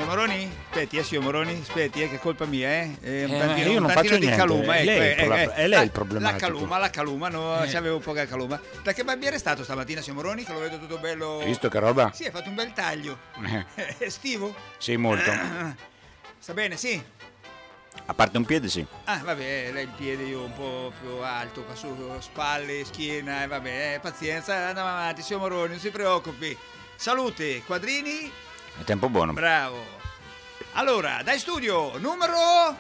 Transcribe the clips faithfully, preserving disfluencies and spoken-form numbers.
Moroni? Aspetti, eh, signor Moroni, aspetti, eh, che è colpa mia, eh. eh un Eh, tantino, io un non tantino faccio di niente, caluma, è ecco, lei il eh, problema- eh, è lei la- il problematico. La caluma, la caluma, no, Eh. c'avevo poca caluma. Da che barbiere è stato stamattina, signor Moroni? Che lo vedo tutto bello. Hai visto che roba? Sì, hai fatto un bel taglio. Eh, Estivo? sì, molto. Sta bene, sì. A parte un piede, sì. Ah, vabbè, lei il piede io un po' più alto, qua su spalle, schiena, e vabbè, eh, pazienza, andiamo avanti, signor Moroni, non si preoccupi. Salute, quadrini. È tempo buono. Bravo. Allora, dai studio, numero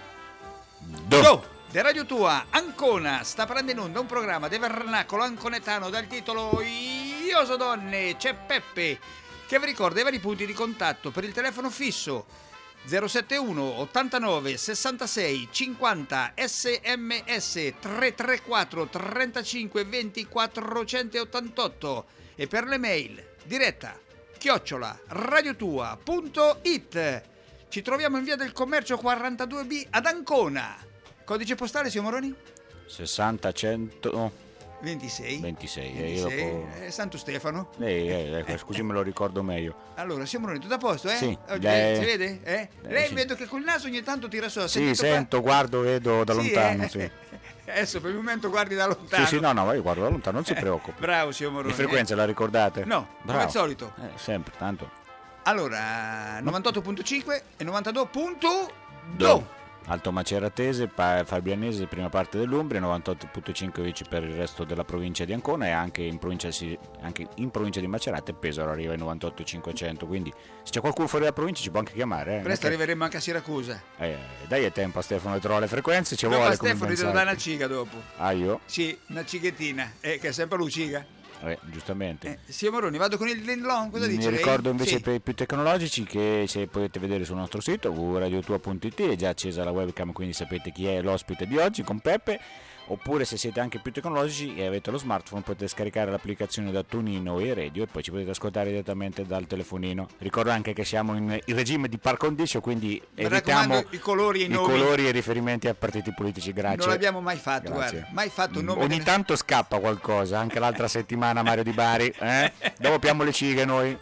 Do. due di Radio Tua, Ancona, sta prendendo in onda un programma di vernacolo anconetano dal titolo Io so donne, c'è Peppe, che vi ricorda i vari punti di contatto per il telefono fisso zero sette uno ottantanove sessantasei cinquanta sms tre tre quattro trentacinque venti quattrocentottantotto e per le mail diretta chiocciola radiotua punto it. Ci troviamo in via del Commercio quarantadue B ad Ancona. Codice postale, signor Moroni? sessanta cento ventisei. ventisei. Eh, ventisei. io dopo... Eh, Santo Stefano. Eh, eh, ecco, scusi, me lo ricordo meglio. Allora, siamo Moroni, tutto a posto, eh? Sì, Oggi, lei- si vede? Eh? Eh, Lei sì. vedo che col naso ogni tanto tira su. ha Sì, sentito sento, guardo, vedo da Sì, lontano. eh? Sì. Adesso per il momento guardi da lontano. Sì, sì, no, no, ma io guardo da lontano, non si preoccupi. Bravo, signor Moroni. Le frequenze la ricordate? No, come Bravo. al solito. Eh, sempre, tanto. Allora, novantotto virgola cinque e novantadue virgola due. Do. Alto Maceratese, pa- Fabrianese, prima parte dell'Umbria, novantotto virgola cinque invece per il resto della provincia di Ancona e anche in provincia, si- anche in provincia di Macerata e Pesaro arriva ai novantotto cinquecento, quindi se c'è qualcuno fuori dalla provincia ci può anche chiamare. Eh. Presto Non è che- arriveremo anche a Siracusa. eh, dai è tempo a Stefano di trovare le frequenze, ci Dopo vuole a come Stefano ben ti devo sai. dare una ciga dopo. Ah, io? Sì, una cighettina, eh, che è sempre Luciga. Eh, giustamente. Eh, signor Moroni, vado con il Linlong, cosa Mi dice lei? ricordo invece Sì. per i più tecnologici che se potete vedere sul nostro sito w w w punto radiotua punto it è già accesa la webcam, quindi sapete chi è l'ospite di oggi con Peppe. Oppure se siete anche più tecnologici e avete lo smartphone potete scaricare l'applicazione da Tunino e Radio e poi ci potete ascoltare direttamente dal telefonino. Ricordo anche che siamo in, in regime di par condicio, quindi Mi evitiamo raccomando, i colori e i i nomi. colori e i riferimenti a partiti politici. Grazie. Non l'abbiamo mai fatto, Grazie. guarda, mai fatto un nome. Ogni che- tanto scappa qualcosa, anche l'altra settimana Mario Di Bari, eh? Dopo piamo le cighe noi.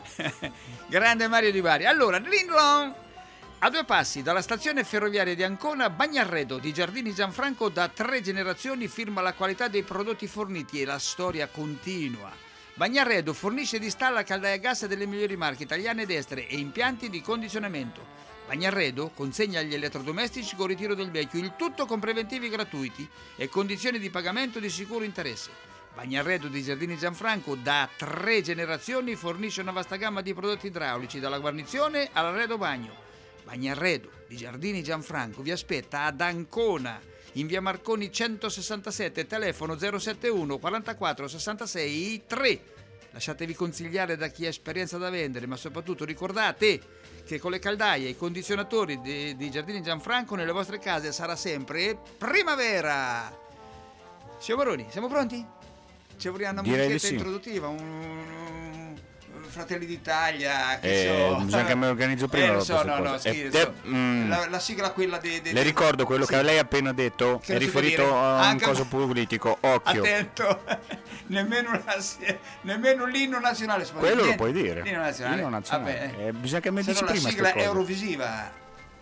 Grande Mario Di Bari. Allora, Linlong, a due passi dalla stazione ferroviaria di Ancona, Bagnarredo di Giardini Gianfranco da tre generazioni firma la qualità dei prodotti forniti e la storia continua. Bagnarredo fornisce ed installa caldaie a gas delle migliori marche italiane ed estere e impianti di condizionamento. Bagnarredo consegna gli elettrodomestici con ritiro del vecchio, il tutto con preventivi gratuiti e condizioni di pagamento di sicuro interesse. Bagnarredo di Giardini Gianfranco da tre generazioni fornisce una vasta gamma di prodotti idraulici, dalla guarnizione all'arredo bagno. Bagnarredo di Giardini Gianfranco vi aspetta ad Ancona, in via Marconi centosessantasette, telefono zero sette uno quarantaquattro sessantasei tre. Lasciatevi consigliare da chi ha esperienza da vendere, ma soprattutto ricordate che con le caldaie e i condizionatori di, di Giardini Gianfranco nelle vostre case sarà sempre primavera. Signor Moroni, siamo pronti? Ci vorrà una Direi di musichetta sì. introduttiva, un, un Fratelli d'Italia, che Eh, so. bisogna che me lo organizzo prima, Eh, lo lo so, queste no, no, cose. Eh, scherzo. te- mm. la, la sigla quella di... di- Le ricordo quello sì. che lei ha appena detto, Che è non si può riferito dire. a un Anche- coso politico, occhio. Attento, nemmeno, la, nemmeno l'inno nazionale. si può Quello dire. lo puoi dire. L'inno nazionale. L'inno nazionale. Vabbè. Eh, bisogna che mi Se dici no la prima sigla ste cose. eurovisiva.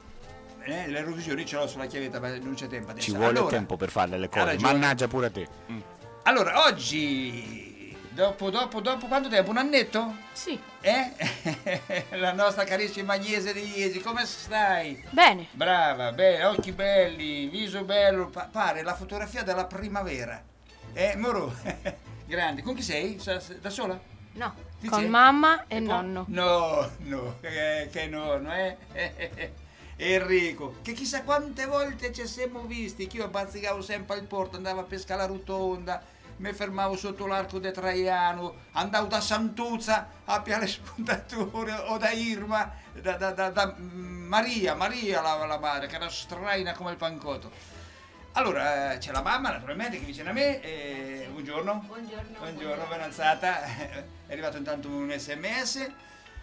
Eh, l'Eurovisione ce l'ho sulla chiavetta, ma non c'è tempo adesso. Ci vuole allora, tempo per farle le ha cose. ragione. Mannaggia pure a te. Mm. Allora, oggi, dopo, dopo, dopo quanto tempo? Un annetto? Sì, Eh? La nostra carissima Agnese di Iesi, come stai? bene. Brava, bene, occhi belli, viso bello, pa- pare la fotografia della primavera. Eh, Moro, grande. Con chi sei? Sa- Da sola? No, Chi con c'è? mamma e poi- nonno. No, no, che, che nonno, eh? Enrico, che chissà quante volte ci siamo visti, che io bazzicavo sempre al porto, andavo a pescare la rotonda, mi fermavo sotto l'arco di Traiano, andavo da Santuzza a Piale Spuntature o da Irma, da, da- da- da Maria, Maria la, la madre, che era straina come il pancotto. Allora, eh, c'è la mamma naturalmente che è vicino a me, e buongiorno. Buongiorno. Buongiorno, ben alzata. È arrivato intanto un sms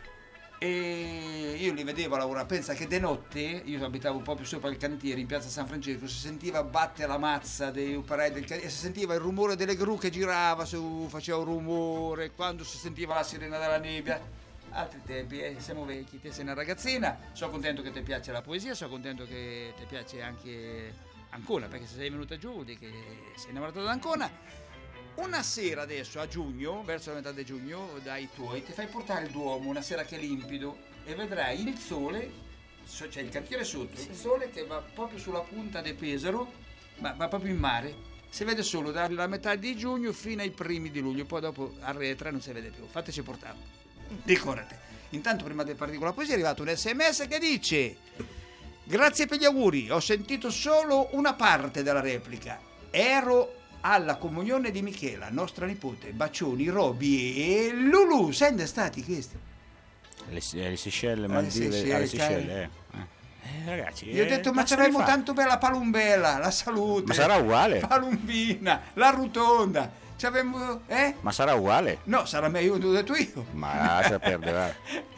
e io li vedevo a lavorare. Pensa che de notte, io abitavo proprio sopra il cantiere in piazza San Francesco, si sentiva battere la mazza dei operai del cantiere e si sentiva il rumore delle gru che girava, su, faceva un rumore, quando si sentiva la sirena della nebbia. altri tempi, eh, siamo vecchi, te sei una ragazzina, sono contento che ti piace la poesia, sono contento che ti piace anche Ancona, perché se sei venuta giù di che sei innamorato da Ancona. Una sera adesso a giugno, verso la metà di giugno, dai tuoi, ti fai portare il Duomo, una sera che è limpido, e vedrai il sole, c'è il cantiere sotto, sì. Il sole che va proprio sulla punta del Pesaro, ma va proprio in mare, si vede solo dalla metà di giugno fino ai primi di luglio, poi dopo arretra non si vede più, fateci portare, ricordate. Intanto prima del partire con la poesia è arrivato un sms che dice: grazie per gli auguri, ho sentito solo una parte della replica, ero alla comunione di Michela, nostra nipote, bacioni, Roby e Lulu. Sende stati questi? Le, le Seychelles, Maldive, eh, alle Seychelles, eh. Eh, ragazzi, io ho detto, eh, ma c'avremo tanto bella Palumbella, la salute. Ma sarà uguale? Palumbina, la Rutonda. C'avevamo, eh? Ma sarà uguale? No, sarà meglio, l'ho detto io. Ma lascia perdere.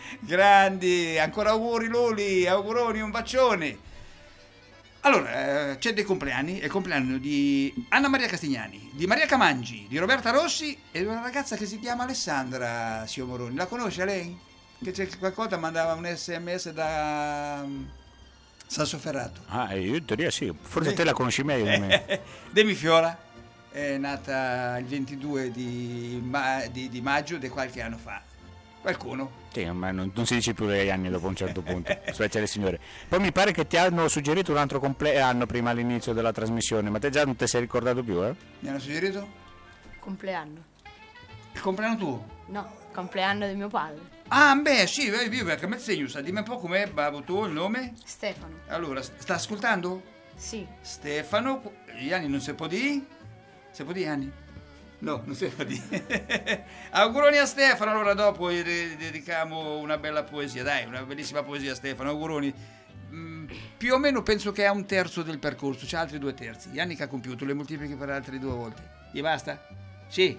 Grandi, ancora auguri Luli, auguroni, un bacione. Allora, eh, c'è dei compleanni, è il compleanno di Anna Maria Castignani, di Maria Camangi, di Roberta Rossi e di una ragazza che si chiama Alessandra Siomoroni. La conosce lei? Che c'è qualcosa, mandava un sms da um, Sassoferrato. Ah, io in teoria sì, forse sì. Te la conosci meglio di me. Demi Fiola è nata il ventidue di, ma- di, di maggio di qualche anno fa. Qualcuno? Sì, ma non, non si dice più gli anni dopo un certo punto, specie le signore. Poi mi pare che ti hanno suggerito un altro compleanno prima all'inizio della trasmissione, ma te già non ti sei ricordato più, eh? Mi hanno suggerito? Compleanno. Il compleanno tuo? No, compleanno di mio padre. Ah, beh, sì, io perché mi segno, sa, dimmi un po' com'è, babbo, tu, il nome? Stefano. Allora, sta ascoltando? Sì. Stefano, gli anni non si può dire? Si può dire anni? No, non si può dire. Auguroni a Stefano, allora dopo gli dedichiamo una bella poesia, dai, una bellissima poesia a Stefano, auguroni. Mm, più o meno penso che ha un terzo del percorso, c'ha altri due terzi, gli anni che ha compiuto, le moltiplichi per altre due volte. Gli basta? Sì.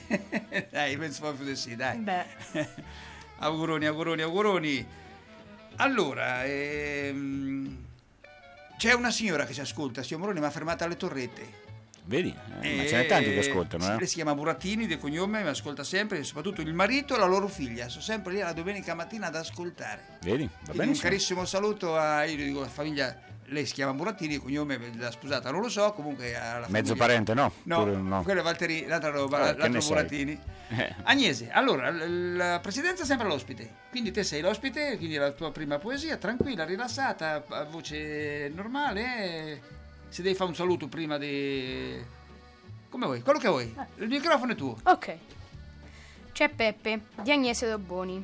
Dai, penso proprio di sì, dai. Beh. Auguroni, auguroni, auguroni. Allora, ehm, c'è una signora che ci ascolta, signor Moroni, mi ha fermata alle torrette. Vedi? Eh, ma ce ne tanti che ascoltano, eh? Lei si chiama Burattini, del cognome, mi ascolta sempre, soprattutto il marito e la loro figlia. Sono sempre lì la domenica mattina ad ascoltare. Vedi? Va bene. Un carissimo saluto a, io dico, la famiglia. Lei si chiama Burattini, il cognome della sposata non lo so, comunque alla mezzo famiglia. Parente, no? No, Pure, no. quello è Valtteri, l'altra roba, Eh, l'altro Burattini. Eh. Agnese, allora, la presidenza è sempre l'ospite, quindi te sei l'ospite, quindi la tua prima poesia, tranquilla, rilassata, a voce normale, eh. Se devi fare un saluto prima di... come vuoi, quello che vuoi, il microfono è tuo. Ok. C'è Peppe, di Agnese Dobboni.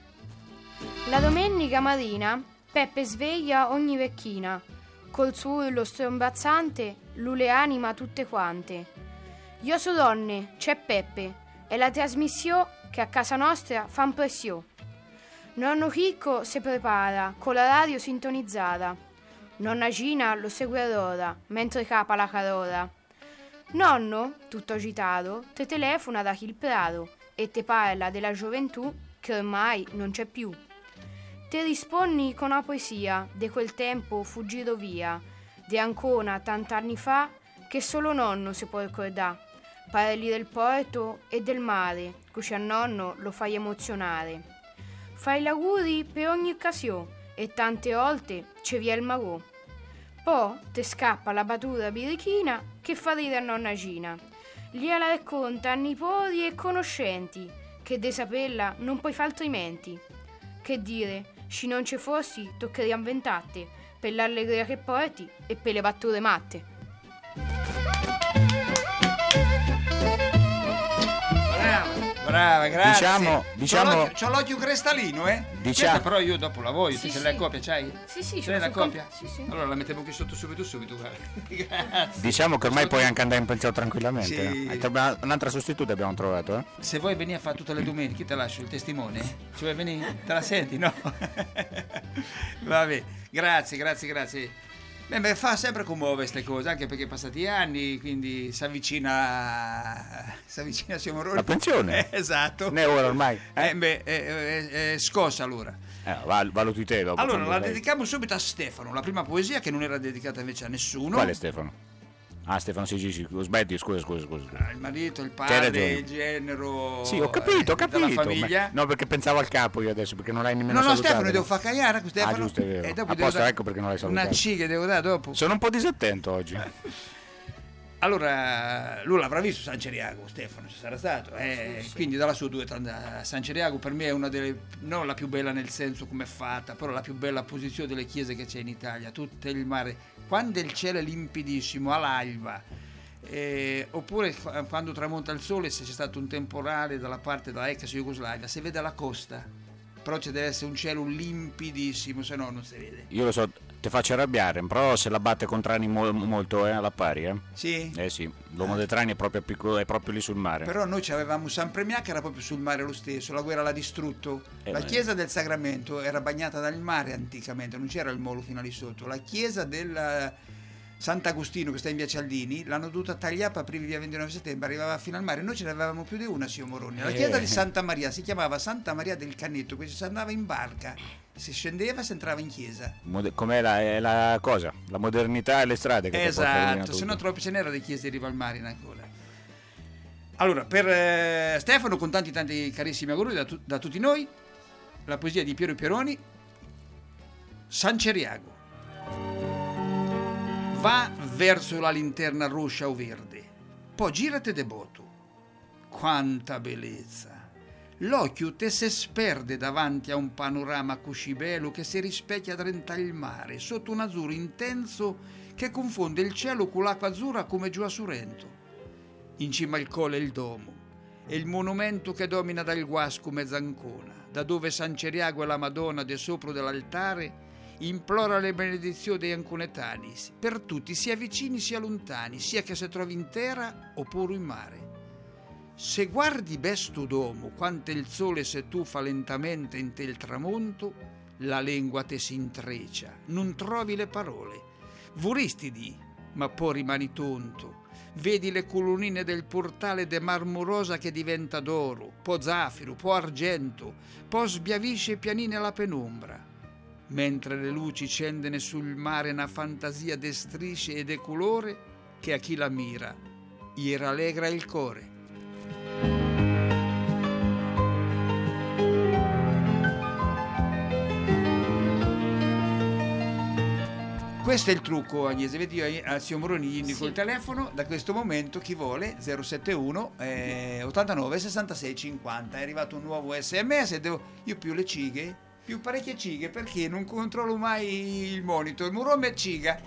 La domenica mattina Peppe sveglia ogni vecchina, col suo urlo strombazzante, lu le anima tutte quante. Io so donne, c'è Peppe, è la trasmissione che a casa nostra fa impressione. Nonno Chicco si prepara, con la radio sintonizzata. Nonna Gina lo segue ad ora, mentre capa la carora. Nonno, tutto agitato, te telefona da Chilprado e te parla della gioventù che ormai non c'è più. Te rispondi con una poesia di quel tempo fuggito via, di Ancona tant'anni fa che solo nonno si può ricordare. Parli del porto e del mare, così a nonno lo fai emozionare. Fai gli auguri per ogni occasione e tante volte ci via il marò. Poi te scappa la battuta birichina che fa ridere a nonna Gina. Gliela racconta a nipoti e conoscenti, che de saperla non puoi fare altrimenti. Che dire, se non ci fossi toccheria inventate, per l'allegria che porti e per le battute matte. Brava, grazie. Diciamo, diciamo c'ho, l'occhio, c'ho l'occhio cristallino, eh? Diciamo, Questa però io dopo la voglio, sì, tu ce sì. l'hai la copia, c'hai? Sì, sì, ce l'hai la copia? Sì, sì. Allora la mettiamo qui sotto subito, subito, guarda. Grazie. Diciamo che ormai puoi anche andare in pensione tranquillamente. Sì. Eh? Un'altra sostituta abbiamo trovato, eh? Se vuoi venire a fare tutte le domeniche, te lascio il testimone. Ci vuoi venire? Te la senti, no? Vabbè, grazie, grazie, grazie. Beh, mi fa sempre commuovere queste cose, anche perché passati anni, quindi si avvicina, si avvicina siamo la pensione. Eh, esatto. Ne è ora ormai. Eh, beh, è, è, è scossa allora. Eh, val- valuti te dopo. Allora, la lei... dedichiamo subito a Stefano, la prima poesia che non era dedicata invece a nessuno. Quale Stefano? Ah, Stefano sì, sì, sì, smetti, scusa, scusa, scusa. Ah, il marito, il C'hai padre, ragione. il genero. Sì, ho capito, ho eh, capito. della famiglia. Ma- no, perché pensavo al capo io adesso, perché non l'hai nemmeno No, no, salutato. Stefano, devo far cagliare con Stefano. Ah, giusto, è vero. E dopo A devo posto, dare ecco perché non l'hai una salutato. C che devo dare dopo. Sono un po' disattento oggi. Allora, lui l'avrà visto San Ceriago, Stefano, ci sarà stato. Eh, Sì, sì. Quindi dalla sua due a San Ceriago per me è una delle, non la più bella nel senso come è fatta, però la più bella posizione delle chiese che c'è in Italia. Tutto il mare, quando il cielo è limpidissimo, all'alba, eh, oppure quando tramonta il sole, se c'è stato un temporale dalla parte della ex Jugoslavia, si vede la costa, però ci deve essere un cielo limpidissimo, se no non si vede. Io lo so, ti faccio arrabbiare, però se la batte con Trani mo- molto, eh, alla pari, eh. Sì? Eh sì, l'uomo dei Trani è proprio, piccolo, è proprio lì sul mare. Però noi avevamo San Premià che era proprio sul mare lo stesso, la guerra l'ha distrutto. Eh, la ma- chiesa del Sagramento era bagnata dal mare anticamente, non c'era il molo fino a lì sotto. La chiesa del Sant'Agostino che sta in via Cialdini l'hanno dovuta tagliare per aprire via ventinove settembre, arrivava fino al mare. Noi ce ne avevamo più di una, signor Moroni. La chiesa Eh. di Santa Maria si chiamava Santa Maria del Canetto, quindi si andava in barca, si scendeva e si entrava in chiesa. Mode- com'è la, è la cosa? La modernità e le strade che ti portano via Esatto, tutto. se no troppo ce n'era di chiese in riva al mare in ancora. Allora, per eh, Stefano, con tanti tanti carissimi auguri da, tu- da tutti noi, la poesia di Piero Pieroni, San Ceriago. Va verso la linterna rossa o verde, poi girate devoto. Quanta bellezza! L'occhio te se sperde davanti a un panorama così bello che si rispecchia dentro il mare, sotto un azzurro intenso che confonde il cielo con l'acqua azzurra come giù a Sorrento. In cima al colle il domo e il monumento che domina dal Guasco Mezzancona, da dove San Ceriago e la Madonna de sopra dell'altare implora le benedizioni dei anconetani per tutti, sia vicini sia lontani, sia che si trovi in terra oppure in mare. Se guardi besto domo, quanto il sole se tuffa lentamente in te il tramonto, la lingua te si intreccia, non trovi le parole. Vorresti di, ma poi rimani tonto. Vedi le colonnine del portale de marmorosa che diventa d'oro, po' zaffiro, po' argento, po' sbiavisce pianine alla penombra. Mentre le luci scendene sul mare una fantasia de strisce e de colore che a chi la mira gli rallegra il cuore. Questo è il trucco, Agnese. Vedi, io al signor Moroni gli indico Sì. il telefono. Da questo momento chi vuole zero sette uno eh, ottantanove sessantasei cinquanta. È arrivato un nuovo sms. Devo, io più le cighe, più parecchie cighe, perché non controllo mai il monitor. Morome e ciga.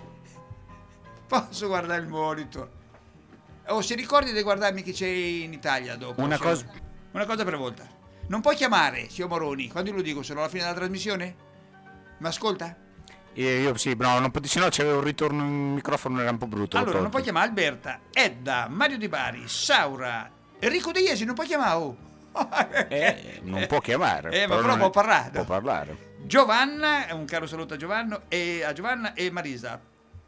Posso guardare il monitor. Oh, se ricordi di guardarmi chi c'è in Italia dopo. Una signor- cosa- Una cosa per volta. Non puoi chiamare, signor Moroni, quando io lo dico, sono alla fine della trasmissione? Mi ascolta? Io, io sì, no, non pot- se no c'avevo un ritorno in microfono, era un po' brutto. l'ho Allora, non tolto. puoi chiamare Alberta, Edda, Mario Di Bari, Saura, Enrico De Iesi, non puoi chiamare. Oh. Eh, non può chiamare. Eh, ma però non può è- parlare. Può parlare. Giovanna, un caro saluto a Giovanna e, a Giovanna e Marisa.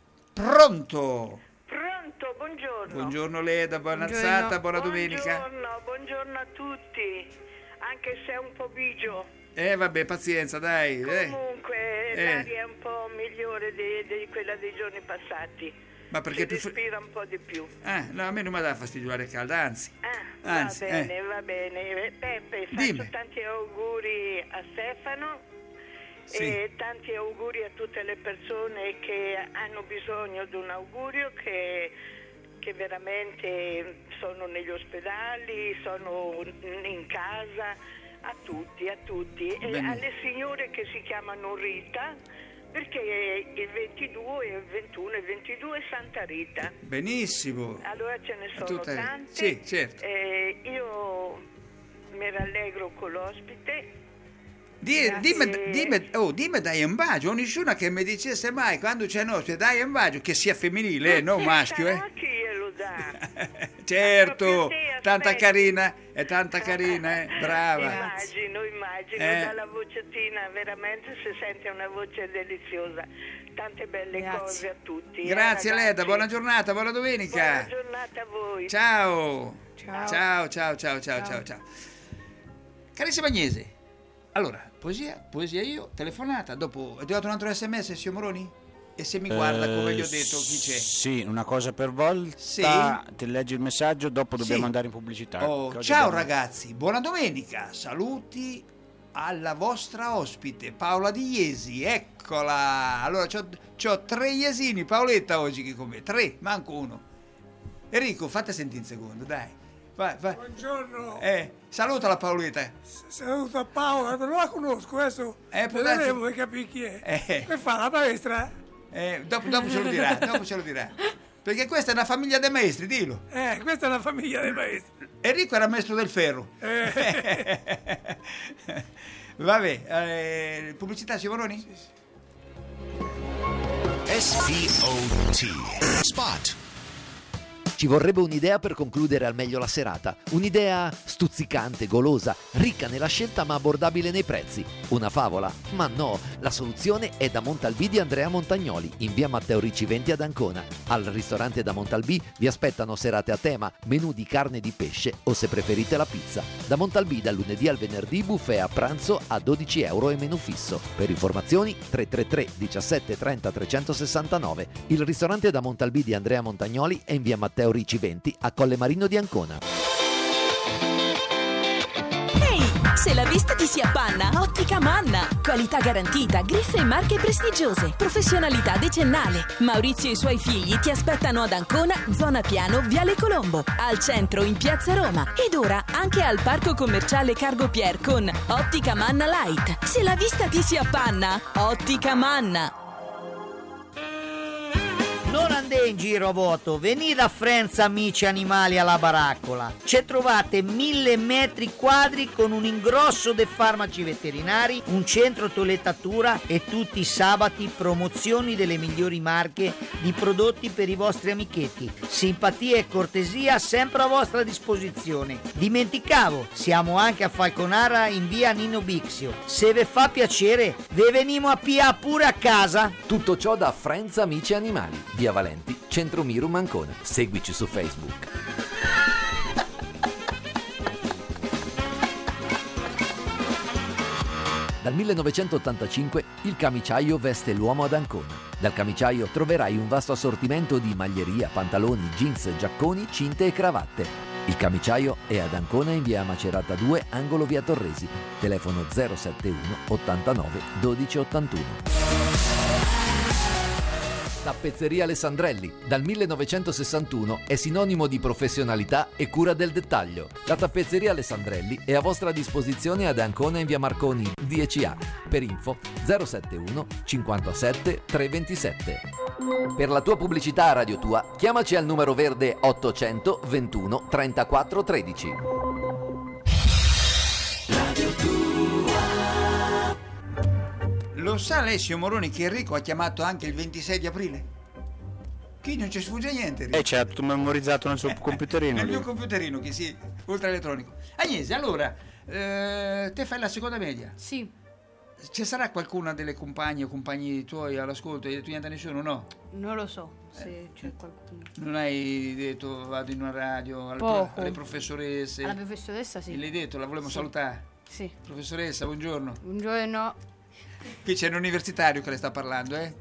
Pronto? Pronto, buongiorno. Buongiorno Leda, buona Buongiorno. alzata, buona domenica. Buongiorno, buongiorno a tutti, anche se è un po' bigio. Eh vabbè, pazienza, dai. eh. Comunque Eh. l'aria è un po' migliore di, di quella dei giorni passati. Ma perché si più fre- respira un po' di più. Ah, no, a me non mi dà fastidio l'aria calda, anzi. Ah, Anzi, va bene, eh. va bene. Peppe, faccio Dimmi. tanti auguri a Stefano Sì. e tanti auguri a tutte le persone che hanno bisogno di un augurio, che, che veramente sono negli ospedali, sono in casa, a tutti, a tutti. E Bene. alle signore che si chiamano Rita, perché il ventidue, il ventuno e il ventidue è Santa Rita. Benissimo. Allora ce ne A sono tutte- tante. sì, certo. Eh, io mi rallegro con l'ospite. Di- Grazie. dimmi, dimmi, oh, dimmi dai un bacio, nessuno che mi dicesse mai quando c'è nostro, dai un bacio, che sia femminile, eh, non Chi maschio, sarà eh. chi glielo dà? Certo, proprio te, tanta aspetta. carina, è tanta carina, eh, brava. Immagino, immagino, Eh. dalla vocettina veramente si sente una voce deliziosa. Tante belle Grazie. cose a tutti. eh, Grazie ragazzi. Leda, buona giornata, buona Buona domenica. giornata a voi. Ciao. Ciao. Ciao, ciao, ciao, ciao, ciao, Ciao. ciao. Carissima Agnese, allora, poesia, poesia io, telefonata, dopo, è arrivato un altro sms, signor Moroni? E se mi guarda, come gli ho detto, chi c'è? Sì, una cosa per volta. Sì. Ti leggi il messaggio, dopo dobbiamo Sì. andare in pubblicità. Oh, Che oggi ciao abbiamo- ragazzi, buona domenica. Saluti alla vostra ospite Paola Di Iesi. Eccola. Allora, c'ho, c'ho tre Iesini, Paoletta oggi qui con me. Tre, manco uno. Enrico, fate sentire un secondo, dai. Vai, vai. Buongiorno, Eh, saluta la Paoletta. saluto a Paola, non la conosco, adesso Eh, può darsi- vedremo per capire chi è. Eh. Che fa la maestra? Eh, dopo, dopo ce lo dirà, dopo ce lo dirà. Perché questa è una famiglia dei maestri, dillo. Eh, questa è la famiglia dei maestri. Enrico era maestro del ferro. Eh. Vabbè, eh, pubblicità Simononi? S P O T. Spot. Ci vorrebbe un'idea per concludere al meglio la serata, un'idea stuzzicante, golosa, ricca nella scelta ma abbordabile nei prezzi. Una favola? Ma no, la soluzione è da Montalbì di Andrea Montagnoli, in via Matteo Ricci venti ad Ancona. Al ristorante da Montalbì vi aspettano serate a tema, menù di carne e di pesce o se preferite la pizza. Da Montalbì dal lunedì al venerdì buffet a pranzo a dodici euro e menù fisso. Per informazioni tre tre tre diciassette trenta trecentosessantanove. Il ristorante da Montalbì di Andrea Montagnoli è in via Matteo Ricci venti a Colle Marino di Ancona. Ehi, se la vista ti si appanna, Ottica Manna. Qualità garantita, griffe e marche prestigiose, professionalità decennale. Maurizio e i suoi figli ti aspettano ad Ancona, zona Piano, Viale Colombo, al centro in Piazza Roma ed ora anche al parco commerciale Cargo Pier con Ottica Manna Light. Se la vista ti si appanna, Ottica Manna. Non andate in giro a vuoto, venite a Frenza amici animali alla baraccola. Ci trovate mille metri quadri con un ingrosso de farmaci veterinari, un centro toilettatura e tutti i sabati promozioni delle migliori marche di prodotti per i vostri amichetti. Simpatia e cortesia sempre a vostra disposizione. Dimenticavo, siamo anche a Falconara in via Nino Bixio. Se ve fa piacere, ve venimo a pia pure a casa. Tutto ciò da Friends Amici Animali, via Valenti, Centro Mirum Ancona. Seguici su Facebook. Dal millenovecentottantacinque il camiciaio veste l'uomo ad Ancona. Dal camiciaio troverai un vasto assortimento di maglieria, pantaloni, jeans, giacconi, cinte e cravatte. Il camiciaio è ad Ancona in via Macerata due, angolo via Torresi. Telefono zero sette uno ottantanove dodici ottantuno. Tappezzeria Alessandrelli, dal millenovecentosessantuno è sinonimo di professionalità e cura del dettaglio. La Tappezzeria Alessandrelli è a vostra disposizione ad Ancona in via Marconi dieci A. Per info zero sette uno cinquantasette trecentoventisette. Per la tua pubblicità a Radio Tua, chiamaci al numero verde ottocentoventuno trentaquattro tredici. Radio Tua. Lo sa Alessio Moroni che Enrico ha chiamato anche il ventisei di aprile? Qui non ci sfugge niente, Enrico. Eh, c'è tutto memorizzato nel suo computerino. Nel lì. mio computerino, che sì, ultra elettronico. Agnese, allora, eh, te fai la seconda media. Sì, Ci sarà qualcuna delle compagne o compagni tuoi all'ascolto? Hai detto niente a nessuno? No? non lo so se c'è qualcuno. Non hai detto vado in una radio alle, Poco. pro- alle professoresse? Alla professoressa sì. L'hai detto, la volevamo Sì. salutare. Sì. Professoressa, buongiorno. Buongiorno. Qui c'è un universitario che le sta parlando, eh?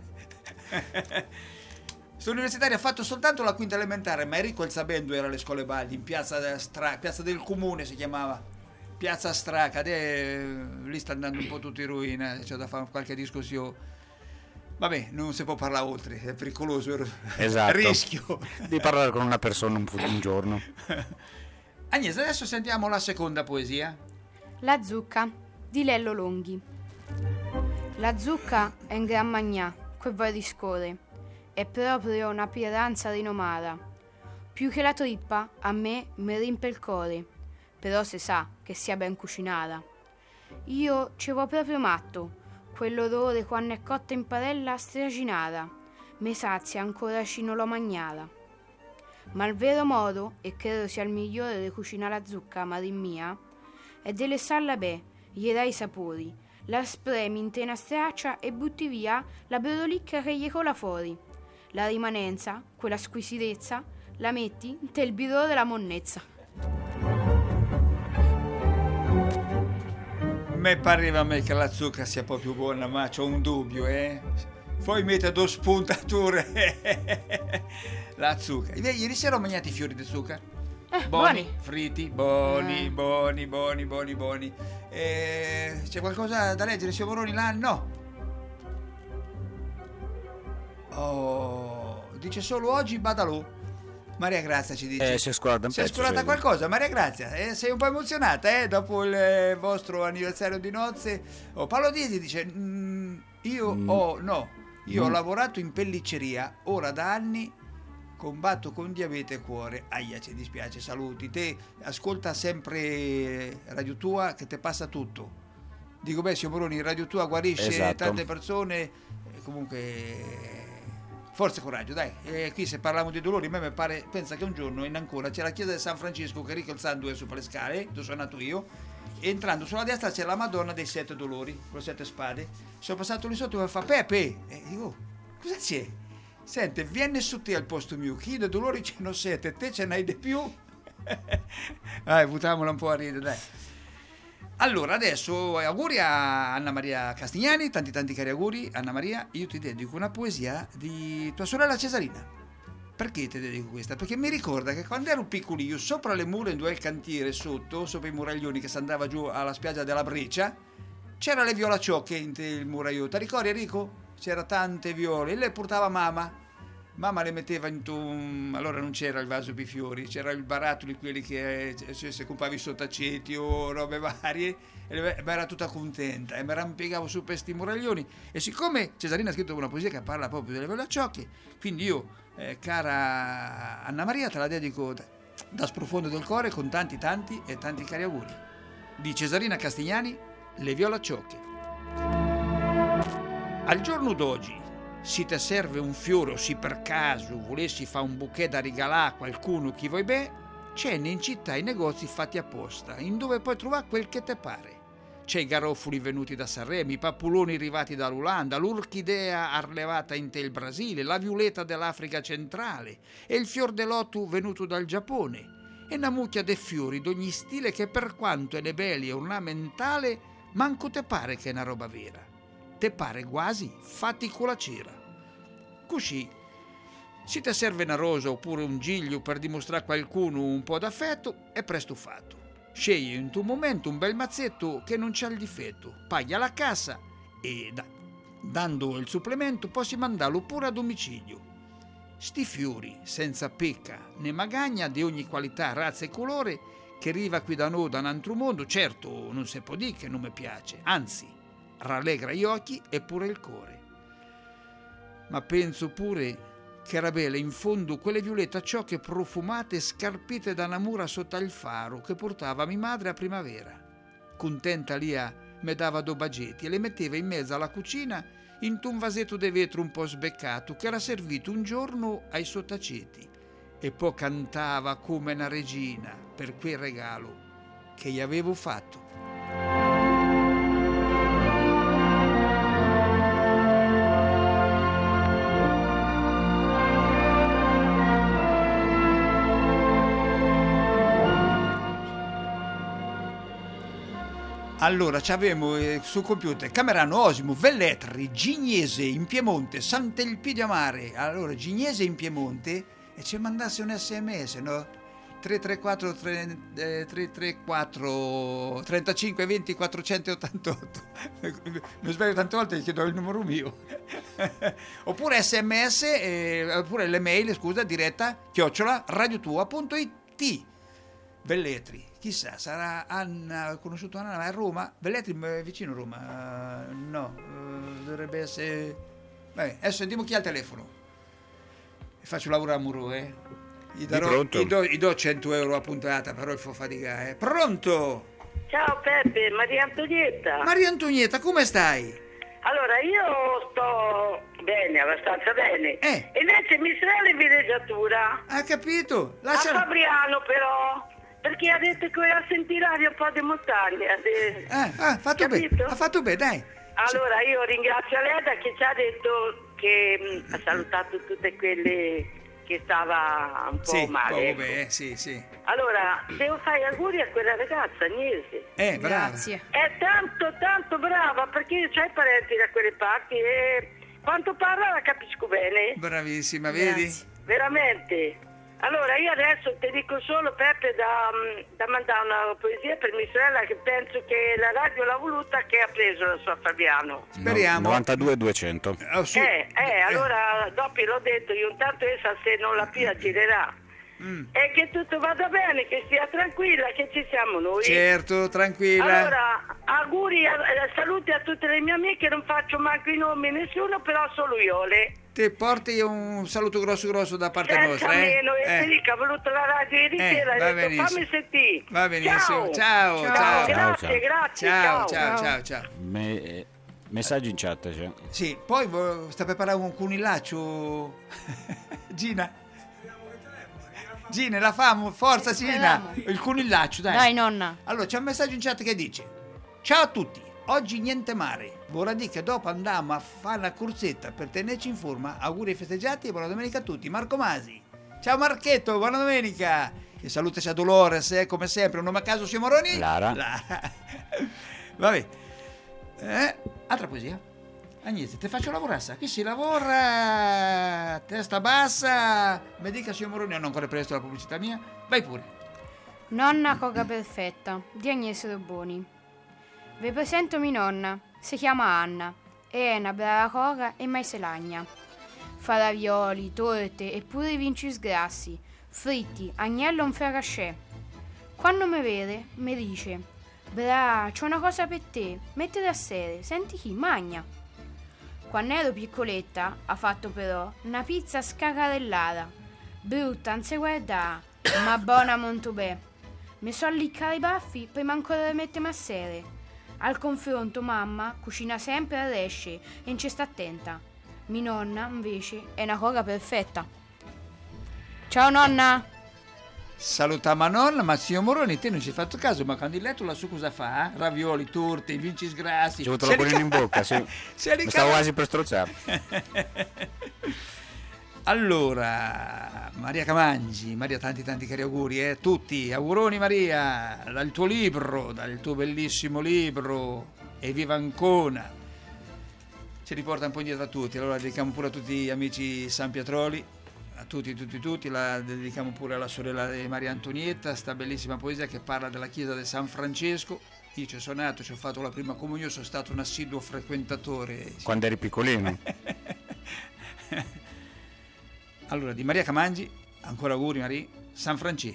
Questo universitario ha fatto soltanto la quinta elementare, ma Enrico il Sabendo era alle scuole Baldi, in piazza, Stra- piazza del Comune si chiamava. Piazza Straca, eh, lì sta andando un po' tutto in rovina, c'è da fare qualche discussione. Vabbè, non si può parlare oltre, è pericoloso, è Esatto. rischio. Di parlare con una persona un, un giorno. Agnese, adesso sentiamo la seconda poesia. La zucca di Lello Longhi. La zucca è un gran magnà, quel vuoi discorre. È proprio una pietanza rinomata. Più che la trippa, a me mi rimpe il cuore. Però se sa che sia ben cucinata. Io ci vo proprio matto, quell'odore quando è cotta in padella stracinata, me sazia ancora ci non l'ho magnata. Ma il vero modo, e credo sia il migliore di cucinare la zucca, marin mia, è delle salla bè, gli dai i sapori, la spremi in te una straccia e butti via la brodolicca che gli cola fuori. La rimanenza, quella squisitezza, la metti in te il birro della monnezza. Me pareva a me che la zucca sia proprio buona, ma c'ho un dubbio, eh? poi mette due spuntature. La zucca. Ieri sera ho mangiato i fiori di zucca. Eh, Buoni, buoni. fritti, buoni, Eh. buoni, buoni, buoni, buoni. Eh, c'è qualcosa da leggere, signor Moroni, là? No. Oh, dice solo oggi Badalò. Maria Grazia ci dice. Eh, si è scurata un Si è pezzo, scurata vedi. qualcosa, Maria Grazia. Eh, sei un po' emozionata, eh? Dopo il eh, vostro anniversario di nozze. Oh, Paolo Diesi dice: "Mm, io Mm. ho, no, io ho Mm. lavorato in pellicceria, ora da anni combatto con diabete e cuore". Aia, ci dispiace, saluti. Te ascolta sempre Radio Tua che te passa tutto. Dico, beh, signor Moroni, Radio Tua guarisce Esatto. tante persone, eh, comunque forza e coraggio, dai. E qui se parliamo di dolori, a me mi pare, pensa che un giorno in Ancona c'è la chiesa di San Francesco che Rico il San due sopra le scale, dove sono nato io, e entrando sulla destra c'è la Madonna dei Sette Dolori, con le sette spade. Sono passato lì sotto e mi fa Pepe, e dico, cosa c'è? Sente, vieni su te al posto mio, chi dei dolori ce n'ho sette, te ce n'hai di più? Dai, buttiamola un po' a ridere, dai. Allora, adesso auguri a Anna Maria Castignani, tanti tanti cari auguri. Anna Maria, io ti dedico una poesia di tua sorella Cesarina. Perché ti dedico questa? Perché mi ricorda che quando ero piccolino, sopra le mura in dove è il cantiere, sotto, sopra i muraglioni che si andava giù alla spiaggia della Breccia, c'era le violacciocche in il muraglio. Ti ricordi, Enrico? C'era tante viole e le portava mamma. Mamma le metteva in un... allora non c'era il vaso per i fiori, c'era il barattolo, quelli che cioè, se compravi sottaceti o robe varie, e le- era tutta contenta e mi rampiegavo su per questi muraglioni. E siccome Cesarina ha scritto una poesia che parla proprio delle violacciocche, quindi io, eh, cara Anna Maria, te la dedico da, da sprofondo del cuore con tanti tanti e tanti cari auguri. Di Cesarina Castignani, Le violacciocche. Al giorno d'oggi, se ti serve un fiore o se per caso volessi fare un bouquet da regalare a qualcuno chi vuoi beh, c'è in città i negozi fatti apposta, in dove puoi trovare quel che te pare. C'è i garofoli venuti da Sanremo, i pappuloni arrivati dall'Olanda, l'orchidea arlevata in te il Brasile, la violetta dell'Africa centrale e il fior dell'otu venuto dal Giappone e una mucchia de fiori d'ogni stile che per quanto è belli e ornamentale manco te pare che è una roba vera. Te pare quasi fatti con la cera. Così, se ti serve una rosa oppure un giglio per dimostrare a qualcuno un po' d'affetto, è presto fatto. Scegli in tuo momento un bel mazzetto che non c'ha il difetto, paghi alla cassa e, da, dando il supplemento, puoi mandarlo pure a domicilio. Sti fiori, senza pecca né magagna, di ogni qualità, razza e colore, che arriva qui da noi da un altro mondo, certo non si può dire che non mi piace, anzi, rallegra gli occhi e pure il cuore. Ma penso pure che era bella in fondo quelle violette ciocche profumate scarpite da una mura sotto il faro che portava mia madre a primavera. Contenta Lia me dava due bagetti e le metteva in mezzo alla cucina in un vasetto di vetro un po' sbeccato che era servito un giorno ai sottaceti e poi cantava come una regina per quel regalo che gli avevo fatto. Allora, c'avevamo eh, sul computer Camerano, Osimo, Velletri, Gignese in Piemonte, Sant'Elpidio a Mare. Allora, Gignese in Piemonte e ci mandasse un sms, no? tre tre quattro tre tre quattro trentacinque venti quattrocentottantotto. Mi sbaglio tante volte e chiedo il numero mio. Oppure sms, eh, oppure l'email, scusa, diretta, chiocciola, radiotua.it. Velletri, chissà, sarà Anna, ho conosciuto Anna a Roma, Velletri è vicino a Roma, uh, no, uh, dovrebbe essere... Vabbè, adesso sentiamo chi ha il telefono. Faccio lavorare a Muro, eh. Gli, darò, gli, do, gli do cento euro a puntata, però il fa faticare. Eh. Pronto? Ciao Peppe, Maria Antonietta. Maria Antonietta, come stai? Allora, io sto bene, abbastanza bene. Eh. E invece mia sorella è in villeggiatura. Ha capito? Lascia... A Fabriano però, perché ha detto che voleva sentire aria un po' di montagna. De... Eh, ha fatto bene, ha fatto bene, dai. Allora, io ringrazio Leda che ci ha detto che mh, ha salutato tutte quelle... che stava un po' sì, male. Poco ecco. bene, sì, sì. Allora, devo fare auguri a quella ragazza, Agnese. Eh, brava. Grazie. È tanto, tanto brava, perché io c'ho i parenti da quelle parti e quanto parla la capisco bene. Bravissima, vedi? Grazie. Veramente. Allora io adesso ti dico solo, Peppe, da, da mandare una poesia per mia sorella, che penso che la radio l'ha voluta, che ha preso la sua Fabiano. Speriamo. novantadue duecento. Oh, sì. Eh, eh, allora dopo l'ho detto io, intanto essa se non la pia girerà. Mm. E che tutto vada bene, che stia tranquilla, che ci siamo noi. Certo, tranquilla. Allora, auguri, a, a- saluti a tutte le mie amiche, non faccio manco i nomi a nessuno, però solo Iole. Ti porti un saluto grosso grosso da parte Senza nostra, eh? meno, e Eh. Federica ha voluto la radio ieri Eh, sera, va ha detto benissimo. fammi sentire. Va benissimo. Ciao, ciao. Ciao, grazie, ciao. grazie, Ciao, ciao. ciao, ciao, ciao. Me- eh, messaggi in chat, cioè. Sì, poi vo- sta preparando un cunillaccio. Gina. Gina, la famo, forza Gina. Speriamo. Il cunillaccio, dai. Dai, nonna. Allora, c'è un messaggio in chat che dice: ciao a tutti, oggi niente mare. Vorrà dire che dopo andiamo a fare una corsetta per tenerci in forma. Auguri ai festeggiati e buona domenica a tutti. Marco Masi. Ciao Marchetto, buona domenica. E salutaci a Dolores, eh, come sempre. Un nome a caso, siamo Moroni? Lara. Lara. Vabbè. Eh, altra poesia. Agnese, ti faccio lavorare, sa? Qui si lavora, testa bassa. Mi dica, signor Moroni, hanno ancora presto la pubblicità mia? Vai pure. Nonna coca perfetta di Agnese Doboni. Vi presento mia nonna, si chiama Anna, è una brava coca e mai se lagna. Fa ravioli, torte e pure vinci sgrassi, fritti, agnello un ferrascè. Quando mi vede, mi dice: Bra, c'ho una cosa per te, mettete a sedere, senti chi magna. Quando ero piccoletta, ha fatto però una pizza scacarellata, brutta, non si guarda, ma buona molto bene. Mi so liccare i baffi prima ancora di mettermi a sedere. Al confronto mamma cucina sempre a resce e non ci sta attenta. Mia nonna invece è una coca perfetta. Ciao nonna! Salutiamo a nonna, ma signor Moroni, te non ci hai fatto caso, ma quando il letto lassù cosa fa? Ravioli, torte, vinci sgrassi. Ci ho avuto la in bocca, sì. Si è Mi stavo ricava- quasi per strozzare. Allora, Maria Camangi, Maria, tanti tanti cari auguri, eh, tutti, auguroni Maria, dal tuo libro, dal tuo bellissimo libro, E viva Ancona, ci riporta un po' indietro a tutti, allora dedichiamo pure a tutti gli amici San Pietroli, a tutti, tutti, tutti, la dedichiamo pure alla sorella di Maria Antonietta, sta bellissima poesia che parla della chiesa di San Francesco. Io ci sono nato, ci ho fatto la prima comunione, sono stato un assiduo frequentatore. Quando eri piccolino. Allora, di Maria Camangi, ancora auguri Maria, San Francesco.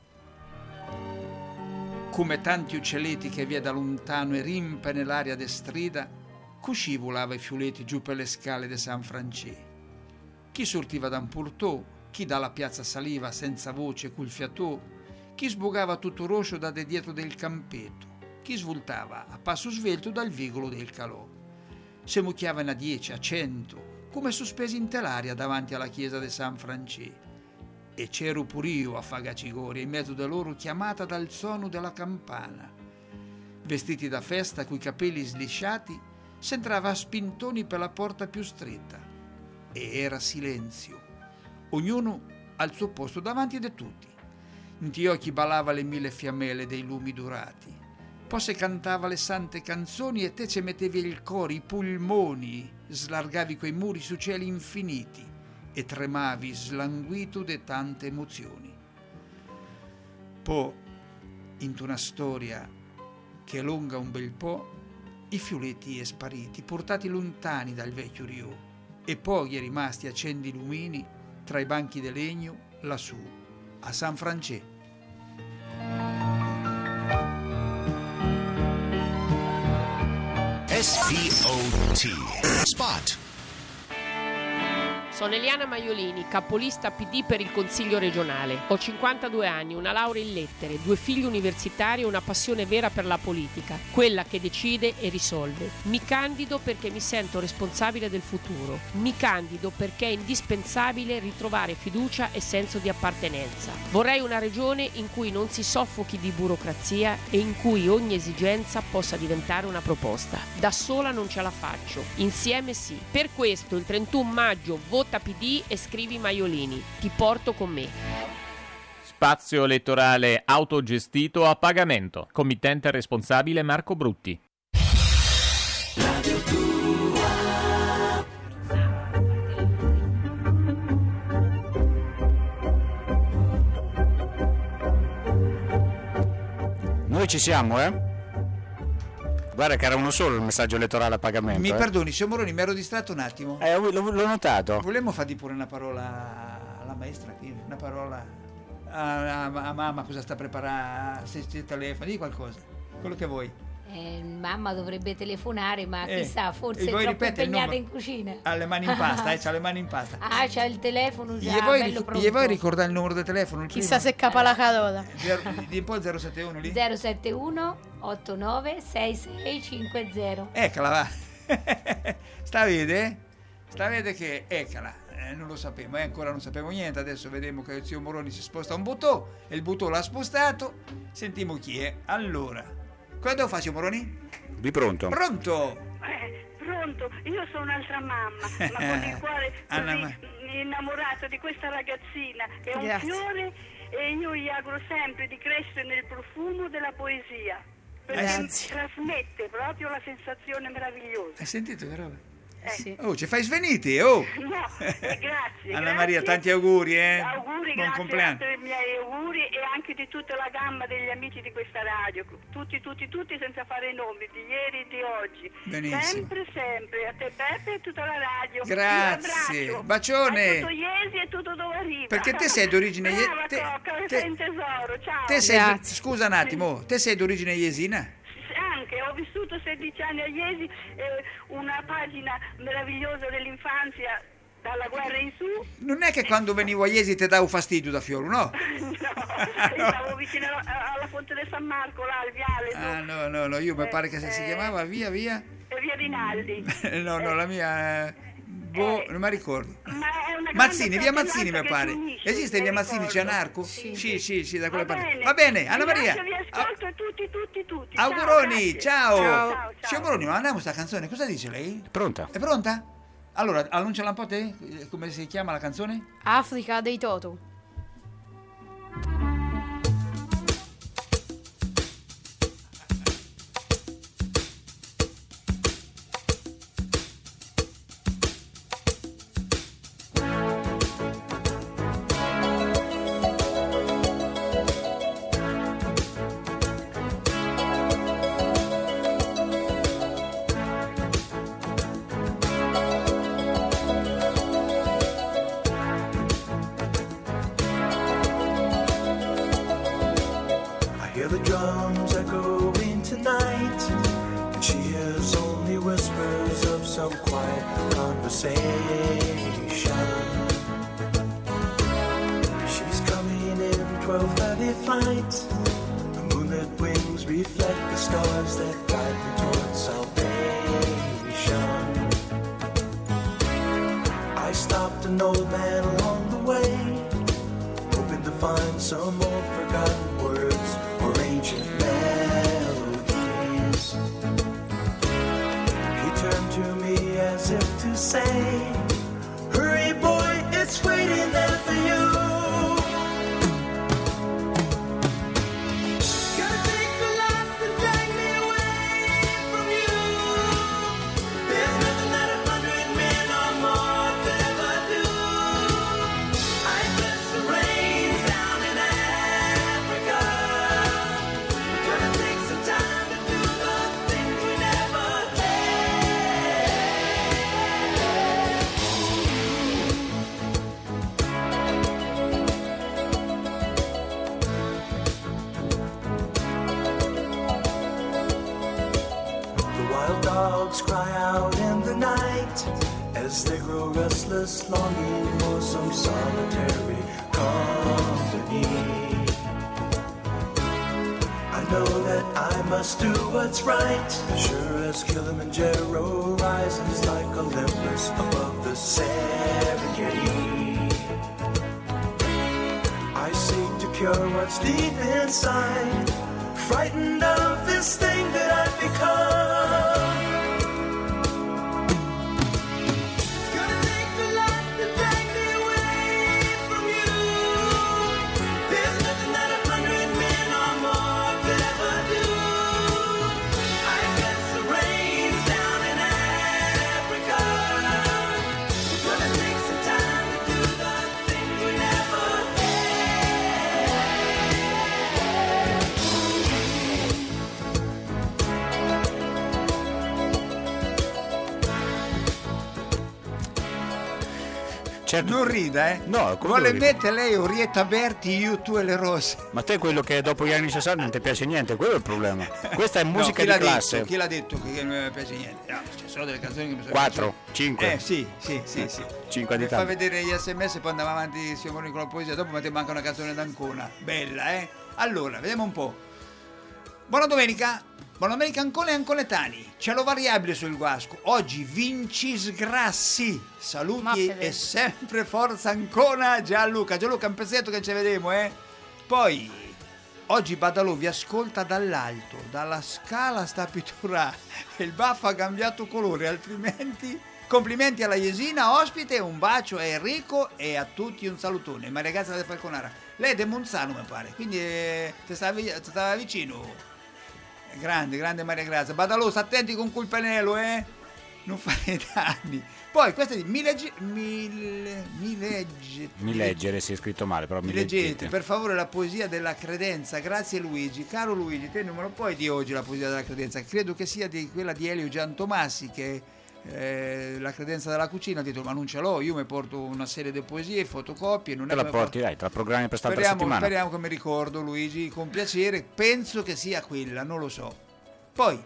Come tanti uccelletti che via da lontano e rimpe nell'aria destrida, cusci volava i fiuletti giù per le scale di San Francesco. Chi sortiva da un portò, chi dalla piazza saliva senza voce col fiatò, chi sbogava tutto rosso da de dietro del campetto, chi svoltava a passo svelto dal vigolo del calò. Se mucchiavano a dieci, a cento, come sospesi in telaria davanti alla chiesa di San Francesco. E c'ero pur io a Fagacigori, in mezzo da loro chiamata dal suono della campana. Vestiti da festa, coi capelli slisciati, s'entrava a spintoni per la porta più stretta. E era silenzio, ognuno al suo posto davanti a tutti. In ti occhi ballava le mille fiammelle dei lumi durati. Poi se cantava le sante canzoni e te ci mettevi il coro, i polmoni, slargavi quei muri su cieli infiniti e tremavi slanguito de tante emozioni. Poi, in una storia che è lunga un bel po', i fiuletti è spariti, portati lontani dal vecchio Rio, e poi è rimasti accendi lumini tra i banchi di legno lassù, a San Francesco. S P O T. Spot. Sono Eliana Maiolini, capolista P D per il Consiglio regionale. Ho cinquantadue anni, una laurea in lettere, due figli universitari e una passione vera per la politica, quella che decide e risolve. Mi candido perché mi sento responsabile del futuro. Mi candido perché è indispensabile ritrovare fiducia e senso di appartenenza. Vorrei una regione in cui non si soffochi di burocrazia e in cui ogni esigenza possa diventare una proposta. Da sola non ce la faccio, insieme sì. Per questo il trentuno maggio vota P D e scrivi Maiolini. Ti porto con me. Spazio elettorale autogestito a pagamento. Committente responsabile Marco Brutti. Radio tua. ci siamo, eh? Guarda che era uno solo il messaggio elettorale a pagamento. Mi eh. perdoni, signor Moroni, mi ero distratto un attimo. Eh, l'ho, l'ho notato. Volemmo fargli pure una parola alla maestra qui, una parola a, a, a mamma, cosa sta preparando, se c'è il telefono, di qualcosa, quello che vuoi. Eh, mamma dovrebbe telefonare, ma Eh, chissà, forse e è voi troppo ripete il impegnata numero? in cucina. Ha le mani in pasta, eh, c'ha le mani in pasta. Ah, c'ha il telefono già Gli vuoi, bello ric- pronto. gli vuoi ricordare il numero del telefono? Il Chissà primo? se capa la caduta. Zero- di un po' il zero sette uno lì? zero sette uno otto nove sei sei cinque zero. Eccola, va. Sta a vedere? Sta a vedere che, eccola, eh, non lo sapevo, eh, ancora non sapevo niente, adesso vediamo che il zio Moroni si sposta un bottone, e il bottone l'ha spostato, sentiamo chi è. Allora, cosa devo fare, zio Moroni? Di pronto. Pronto? Eh, pronto, io sono un'altra mamma, ma con il cuore Anna, così ma- innamorata di questa ragazzina, è un Grazie. fiore e io gli auguro sempre di crescere nel profumo della poesia, perché Grazie. trasmette proprio la sensazione meravigliosa. Hai sentito che roba? Eh. Sì. Oh, ci fai svenite, oh! No, eh, grazie. Anna grazie. Maria, tanti auguri, eh! Auguri, Buon grazie compleanno. per i miei auguri e anche di tutta la gamma degli amici di questa radio, tutti, tutti, tutti senza fare i nomi, di ieri e di oggi. Benissimo. Sempre, sempre, a te Peppe e tutta la radio. Grazie. Un abbraccio. Bacione. A tutto Iesi e tutto dove arriva. Perché te sei d'origine ie- Brava, te- Cocca, te- sei un tesoro, ciao. Te sei, Grazie. scusa un attimo, te sei d'origine iesina? Anche, ho vissuto sedici anni a Iesi, eh, una pagina meravigliosa dell'infanzia dalla guerra in su. Non è che quando venivo a Iesi te davo fastidio da Fioro, no? No, stavo vicino alla, alla fonte del San Marco, là, al viale. su. Ah, no, no, no, io mi Eh, pare che si si eh, chiamava via, via. E via Rinaldi. No, no, la mia... eh, boh, non mi ricordo. Ma è una grande Mazzini, via fratellanza Mazzini mi che pare. ci unisce, Esiste mi via Mazzini, c'è ricordo. Anarco? Sì, sì, sì, da Va quelle parti. bene. Va bene, Anna Vi Maria. lascio, vi ascolto a tutti, tutti, tutti. Auguroni, ciao. Ciao, ciao. Signor Moroni, ma andiamo sta canzone, cosa dice lei? Pronta? È pronta? Allora, annunciala un po' te, come si chiama la canzone? Africa dei Toto. I hear the drums echoing tonight, and she hears only whispers of some quiet conversation. She's coming in twelve thirty flight. The moonlit wings reflect the stars that guide me towards salvation. I stopped an old man along the way, hoping to find some old forgotten words or ancient melodies. He turned to me as if to say, hurry boy, it's waiting there for you. Gotta take the life that drag me away from you. There's nothing that a hundred men or more could ever do. I bless the rains down in Africa. We're gonna take some time to do the things we never The wild dogs cry out in the night as they grow restless, longing for some solitary company. I know that I must do what's right, sure as Kilimanjaro rises like Olympus above the Serengeti. I seek to cure what's deep inside, frightened of this thing that I've become. It's gonna take a lot to drag me away from you. There's nothing that a hundred men or more could ever do. I guess the rains down in Africa. We're gonna take some time to do the things we never had. Certo. Non rida, eh? No, come vuole devo mettere lei Orietta Berti, io, tu e le rose. Ma te quello che dopo gli anni sessanta non ti piace niente, quello è il problema. Questa è No, musica chi di l'ha classe. Detto, chi l'ha detto che non mi piace niente? No, ci sono delle canzoni che mi sono Quattro, piaciute. cinque. Eh sì, sì, sì, sì. Cinque di Mi fa tanto. vedere gli sms e poi andiamo avanti, siamo con la poesia. Dopo mi manca una canzone d'Ancona. Bella, eh? Allora, vediamo un po'. Buona domenica. Buona domenica Ancona e Anconetani. Cielo variabile sul Guasco. Oggi Vincis Grassi. Saluti Mappele. e sempre forza Ancona. Gianluca. Gianluca, un pezzetto che ci vedremo, eh? Poi, oggi Badalò vi ascolta dall'alto. Dalla scala sta a pitturare. E il baffo ha cambiato colore, altrimenti... Complimenti alla Jesina, ospite, un bacio a Enrico e a tutti un salutone. Maria Grazia da Falconara. Lei è di Monzano, mi pare, quindi eh, ti stava, vi- ti stava vicino. Grande, grande Maria Grazia. Badalò, sta attenti con quel pennello, eh? Non fare danni. Poi, questa è di mi legge... Mi, mi legge... Mi leggere, si è scritto male, però mi, Mi leggete, leggete. per favore, la poesia della credenza. Grazie Luigi. Caro Luigi, te non me lo puoi di oggi la poesia della credenza. Credo che sia di quella di Elio Giantomassi, che eh, la credenza della cucina. Ha detto, ma non ce l'ho, io mi porto una serie di poesie, fotocopie. Non Te è la che- porti, dai, te la programmi per stare per Speriamo, settimana. speriamo che mi ricordo, Luigi, con piacere. Penso che sia quella, non lo so. Poi,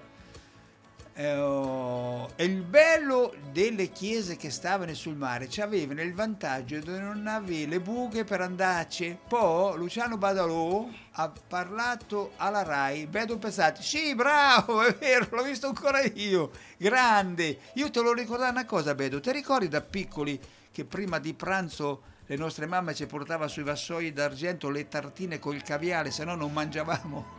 eh, oh, e il bello delle chiese che stavano sul mare c'avevano il vantaggio di non avere le buche per andarci. Poi Luciano Badalò ha parlato alla Rai. Beto Pesati, sì, bravo, è vero, l'ho visto ancora io. Grande. Io te lo ricordavo una cosa, Beto. Ti ricordi da piccoli che prima di pranzo le nostre mamme ci portava sui vassoi d'argento le tartine col caviale, se no non mangiavamo?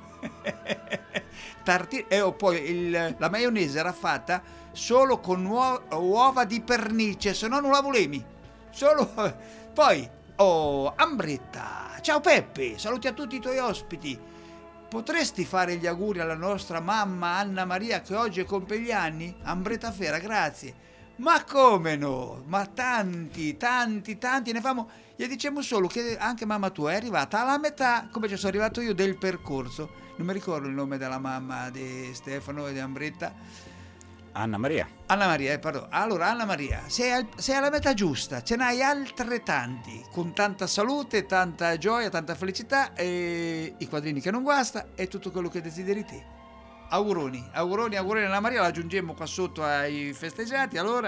Tartine, e oh, poi il- la maionese era fatta solo con uo- uova di pernice, se no non la volevi. Solo poi, oh, Ambretta. Ciao Peppe, saluti a tutti i tuoi ospiti. Potresti fare gli auguri alla nostra mamma Anna Maria che oggi compie gli anni? Ambretta Fera, grazie. Ma come no? Ma tanti, tanti, tanti ne famo. Gli diciamo solo che anche mamma tua è arrivata alla metà, come ci sono arrivato io, del percorso. Non mi ricordo il nome della mamma di Stefano e di Ambretta. Anna Maria. Anna Maria, eh, pardon. Allora, Anna Maria, sei, al- sei alla metà giusta, ce n'hai altrettanti, con tanta salute, tanta gioia, tanta felicità, e i quadrini che non guasta, e tutto quello che desideri te. Auguroni, auguroni, auguroni Anna Maria, la aggiungemmo qua sotto ai festeggiati. Allora,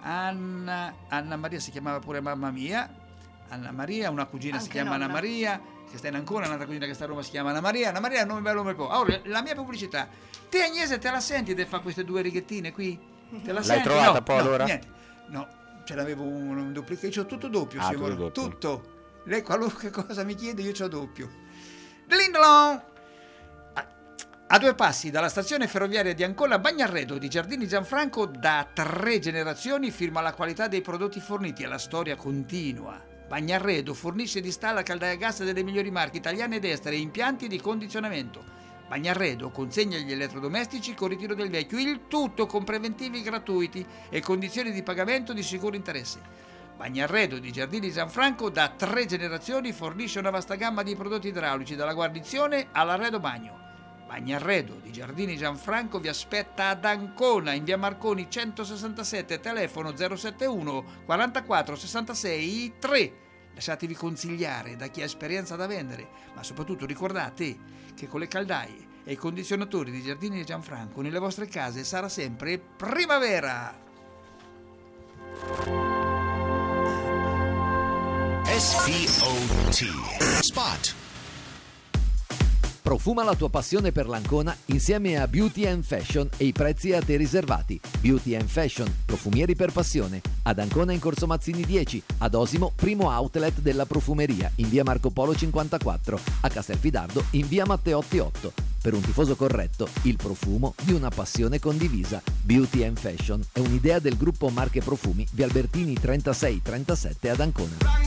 Anna, Anna Maria si chiamava pure mamma mia, Anna Maria, una cugina si Anche chiama Anna nonna. Maria, che sta in Ancona, un'altra cugina che sta a Roma si chiama Anna Maria. Anna Maria è un nome bello un bel po'. Allora, la mia pubblicità, te Agnese te la senti di fare queste due righettine qui? Te la L'hai senti? trovata No, poi no, allora? Niente. No, ce l'avevo un, un duplicato, io ho tutto doppio, Ah, se tutto vuole. doppio. Tutto. Lei qualunque cosa mi chiede, io c'ho doppio. Dlindlon! A- A due passi dalla stazione ferroviaria di Ancona, Bagnarredo di Giardini Gianfranco, da tre generazioni firma la qualità dei prodotti forniti e la storia continua. Bagnarredo fornisce ed installa caldaia a gas delle migliori marche italiane ed estere e impianti di condizionamento. Bagnarredo consegna gli elettrodomestici con ritiro del vecchio, il tutto con preventivi gratuiti e condizioni di pagamento di sicuro interesse. Bagnarredo di Giardini Gianfranco, da tre generazioni, fornisce una vasta gamma di prodotti idraulici, dalla guarnizione all'arredo bagno. Bagnarredo di Giardini Gianfranco vi aspetta ad Ancona, in via Marconi centosessantasette, telefono zero settantuno quarantaquattro sessantasei tre. Lasciatevi consigliare da chi ha esperienza da vendere, ma soprattutto ricordate che con le caldaie e i condizionatori di Giardini Gianfranco nelle vostre case sarà sempre primavera. S P O T. Spot. Profuma la tua passione per l'Ancona insieme a Beauty and Fashion e i prezzi a te riservati. Beauty and Fashion, profumieri per passione. Ad Ancona in Corso Mazzini dieci, ad Osimo primo outlet della profumeria in via Marco Polo cinquantaquattro, a Castelfidardo in via Matteotti otto. Per un tifoso corretto, il profumo di una passione condivisa. Beauty and Fashion è un'idea del gruppo Marche Profumi via Albertini trentasei trentasette ad Ancona.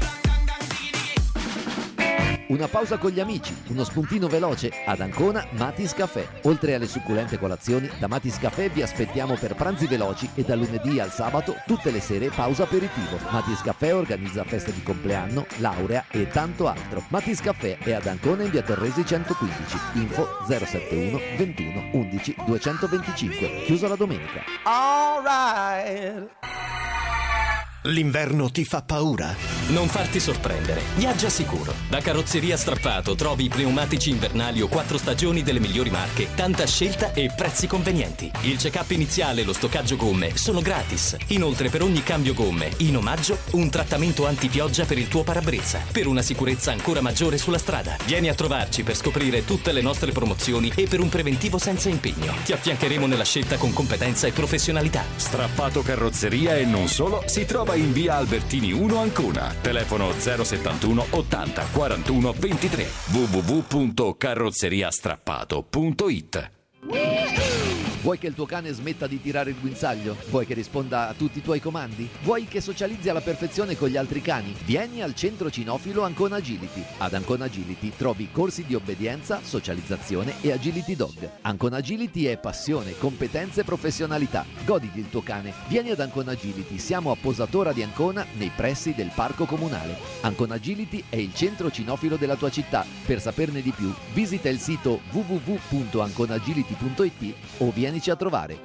Una pausa con gli amici, uno spuntino veloce ad Ancona Matis Café. Oltre alle succulente colazioni, da Matis Café vi aspettiamo per pranzi veloci e dal lunedì al sabato tutte le sere pausa aperitivo. Matis Café organizza feste di compleanno, laurea e tanto altro. Matis Café è ad Ancona in via Torresi centoquindici. Info zero settantuno ventuno undici duecentoventicinque. Chiuso la domenica. All right. L'inverno ti fa paura? Non farti sorprendere, viaggia sicuro. Da Carrozzeria Strappato trovi i pneumatici invernali o quattro stagioni delle migliori marche, tanta scelta e prezzi convenienti. Il check-up iniziale e lo stoccaggio gomme sono gratis. Inoltre per ogni cambio gomme, in omaggio, un trattamento antipioggia per il tuo parabrezza, per una sicurezza ancora maggiore sulla strada. Vieni a trovarci per scoprire tutte le nostre promozioni e per un preventivo senza impegno. Ti affiancheremo nella scelta con competenza e professionalità. Strappato Carrozzeria e non solo, si trova in via Albertini uno Ancona. Telefono zero settantuno ottanta quarantuno ventitré. w w w punto carrozzeriastrappato punto it. Vuoi che il tuo cane smetta di tirare il guinzaglio? Vuoi che risponda a tutti i tuoi comandi? Vuoi che socializzi alla perfezione con gli altri cani? Vieni al centro cinofilo Ancona Agility. Ad Ancona Agility trovi corsi di obbedienza, socializzazione e agility dog. Ancona Agility è passione, competenze e professionalità. Goditi il tuo cane. Vieni ad Ancona Agility. Siamo a Posatora di Ancona, nei pressi del parco comunale. Ancona Agility è il centro cinofilo della tua città. Per saperne di più, visita il sito w w w punto anconagility punto it o vienici a trovare.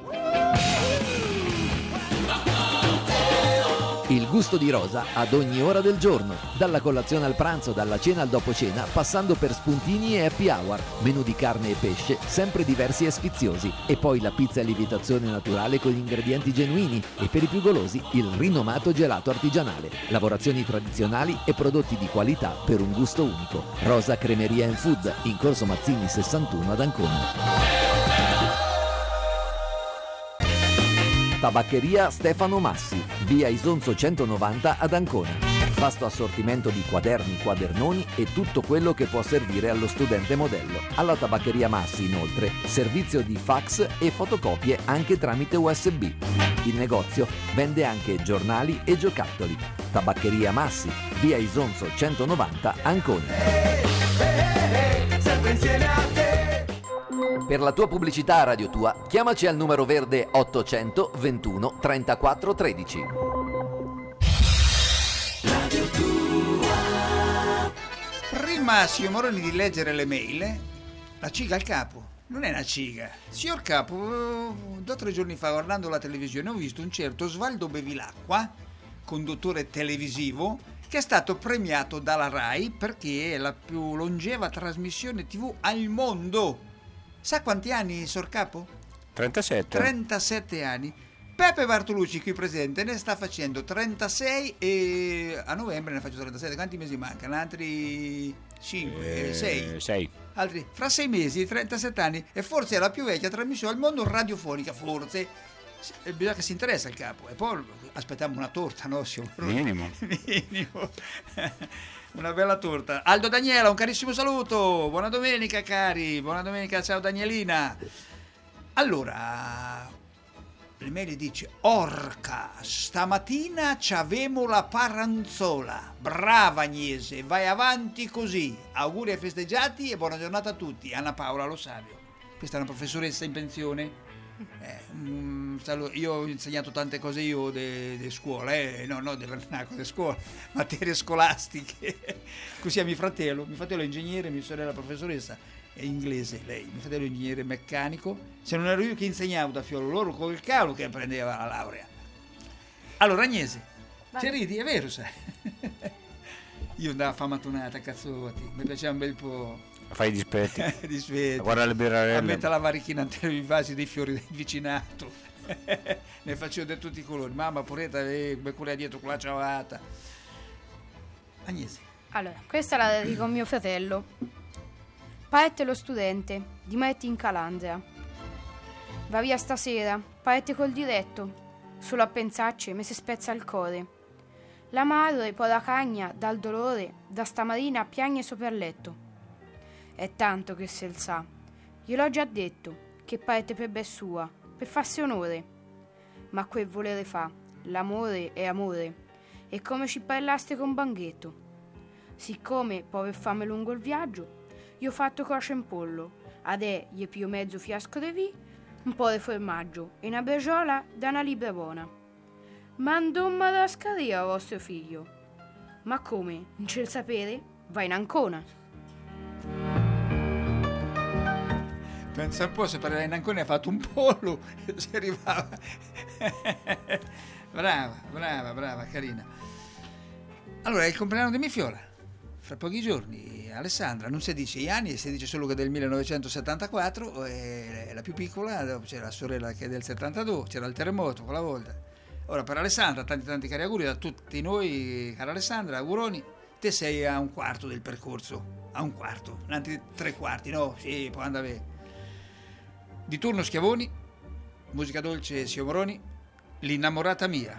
Il gusto di Rosa ad ogni ora del giorno, dalla colazione al pranzo, dalla cena al dopo cena, passando per spuntini e happy hour, menù di carne e pesce, sempre diversi e sfiziosi, e poi la pizza a lievitazione naturale con ingredienti genuini e per i più golosi il rinomato gelato artigianale, lavorazioni tradizionali e prodotti di qualità per un gusto unico. Rosa Cremeria and Food, in Corso Mazzini sessantuno ad Ancona. Tabaccheria Stefano Massi, via Isonzo centonovanta ad Ancona. Vasto assortimento di quaderni, quadernoni e tutto quello che può servire allo studente modello. Alla Tabaccheria Massi, inoltre, servizio di fax e fotocopie anche tramite U S B. Il negozio vende anche giornali e giocattoli. Tabaccheria Massi, via Isonzo centonovanta, Ancona. Sempre insieme a te. Per la tua pubblicità a Radio Tua, chiamaci al numero verde ottocento ventuno trentaquattro tredici. Radio Tua. Prima, signor Moroni, di leggere le mail, la ciga al capo. Non è una ciga. Signor Capo, due o tre giorni fa, guardando la televisione, ho visto un certo Osvaldo Bevilacqua, conduttore televisivo, che è stato premiato dalla RAI perché è la più longeva trasmissione tivù al mondo. Sa quanti anni, Sor Capo? trentasette. trentasette anni. Peppe Bartolucci, qui presente, ne sta facendo trentasei e a novembre ne faccio trentasette. Quanti mesi mancano? Altri cinque, sei. sei. Altri, fra sei mesi, trentasette anni, e forse è la più vecchia trasmissione al mondo radiofonica, forse. E bisogna che si interessa il capo. E poi aspettiamo una torta, no? Minimo. Minimo. Una bella torta. Aldo Daniela, un carissimo saluto. Buona domenica, cari. Buona domenica, ciao Danielina. Allora, l'email dice: Orca, stamattina c'avemo la paranzola. Brava Agnese, vai avanti così. Auguri ai festeggiati e buona giornata a tutti. Anna Paola Lo Savio. Questa è una professoressa in pensione. Eh, mm, io ho insegnato tante cose io de, de scuola, eh, no, no, delle de scuola, materie scolastiche. Così a mio fratello, mio fratello è ingegnere, mia sorella è professoressa, è inglese lei, mio fratello è ingegnere meccanico. Se non ero io che insegnavo da fiolo, loro col cavolo che prendeva la laurea. Allora Agnese, ci ridi, è vero sai? Io andavo a fare mattonata, cazzotti, mi piaceva un bel po'. Fai i dispetti. Dispetti. Guarda le birrarelle. A mettere la varichina nei vasi dei fiori del vicinato. Ne facevo di tutti i colori. Mamma poretta, eh, quella dietro con la ciavata. Agnese. Allora, questa la dedico a mio fratello. Paette lo studente, di Maetti in Calandria. Va via stasera, paette col diretto. Solo a pensarci mi si spezza il cuore. La madre, poi la cagna, dal dolore, da stamattina piagne sopra il letto. È tanto che se il sa. Gliel'ho già detto, che paette per be sua, per farsi onore. Ma quel volere fa, l'amore è amore, e come ci parlaste con Banghetto. Siccome poi per farmi lungo il viaggio, io ho fatto croce in pollo, adè gli pio mezzo fiasco di vì, un po' di formaggio e una braciola da una libra buona. Mandomma da scaria, vostro figlio. Ma come, non c'è il sapere? Vai in Ancona. Pensa un po', se per in Ancona ha fatto un pollo, si arrivava. Brava, brava, brava, carina. Allora, è il compleanno di mia fiola. Fra pochi giorni, Alessandra, non si dice gli anni, si dice solo che è del millenovecentosettantaquattro, è la più piccola, dopo c'era la sorella che è del settantadue, c'era il terremoto quella volta. Ora per Alessandra, tanti tanti cari auguri da tutti noi, cara Alessandra, auguroni. Te sei a un quarto del percorso, a un quarto, altri tre quarti, no? Sì, può andare bene. Di turno Schiavoni, musica dolce Sio Moroni, L'innamorata mia.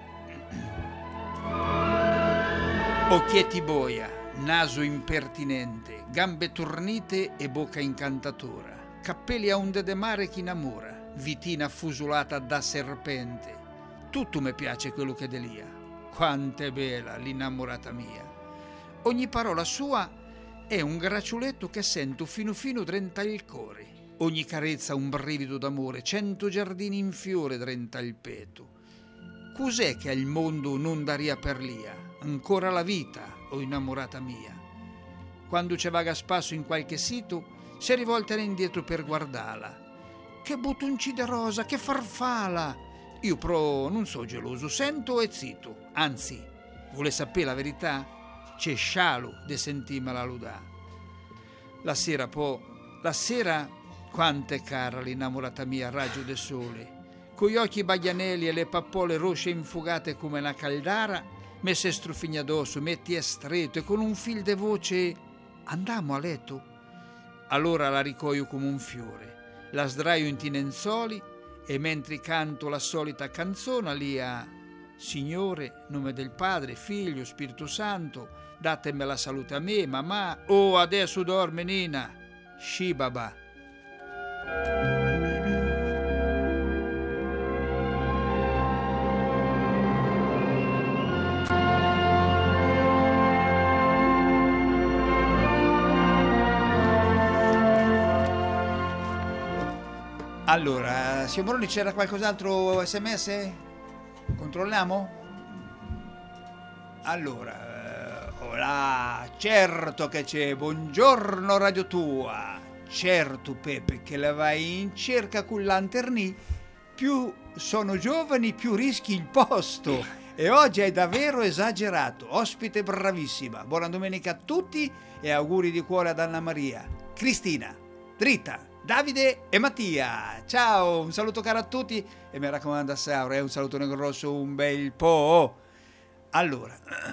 Occhietti boia, naso impertinente, gambe tornite e bocca incantatora, cappelli a onde de mare chi innamora, vitina fusulata da serpente. Tutto mi piace quello che delia, quant'è bella l'innamorata mia. Ogni parola sua è un gracioletto che sento fino fino drenta il core. Ogni carezza un brivido d'amore, cento giardini in fiore drenta il peto. Cos'è che al mondo non daria per lia? Ancora la vita, o innamorata mia. Quando c'è vaga spasso in qualche sito, si rivoltano indietro per guardarla. Che buttonci de rosa, che farfala! Io però non so geloso, sento e zitto. Anzi, vuole sapere la verità? C'è scialo de sentimela lodà. La sera po', la sera, quant'è cara l'innamorata mia, raggio del sole, con gli occhi baglianelli e le pappole rosse infugate come una caldara, messe strufigna addosso, metti è stretto e con un fil de voce andiamo a letto. Allora la ricoglio come un fiore, la sdraio in tinenzoli e mentre canto la solita canzone lì a Signore, nome del Padre, Figlio, Spirito Santo, datemi la salute a me, mamma, oh adesso dorme Nina, sci babà. Allora, signor Moroni, c'era qualcos'altro sms? Controlliamo? Allora, eh, olà, certo che c'è, buongiorno Radio Tua. Certo Pepe, che la vai in cerca con lanternì, più sono giovani più rischi il posto e oggi hai davvero esagerato. Ospite bravissima, buona domenica a tutti e auguri di cuore ad Anna Maria, Cristina, Dritta, Davide e Mattia. Ciao, un saluto caro a tutti e mi raccomando a Saura, eh, un saluto grosso un bel po'. Allora,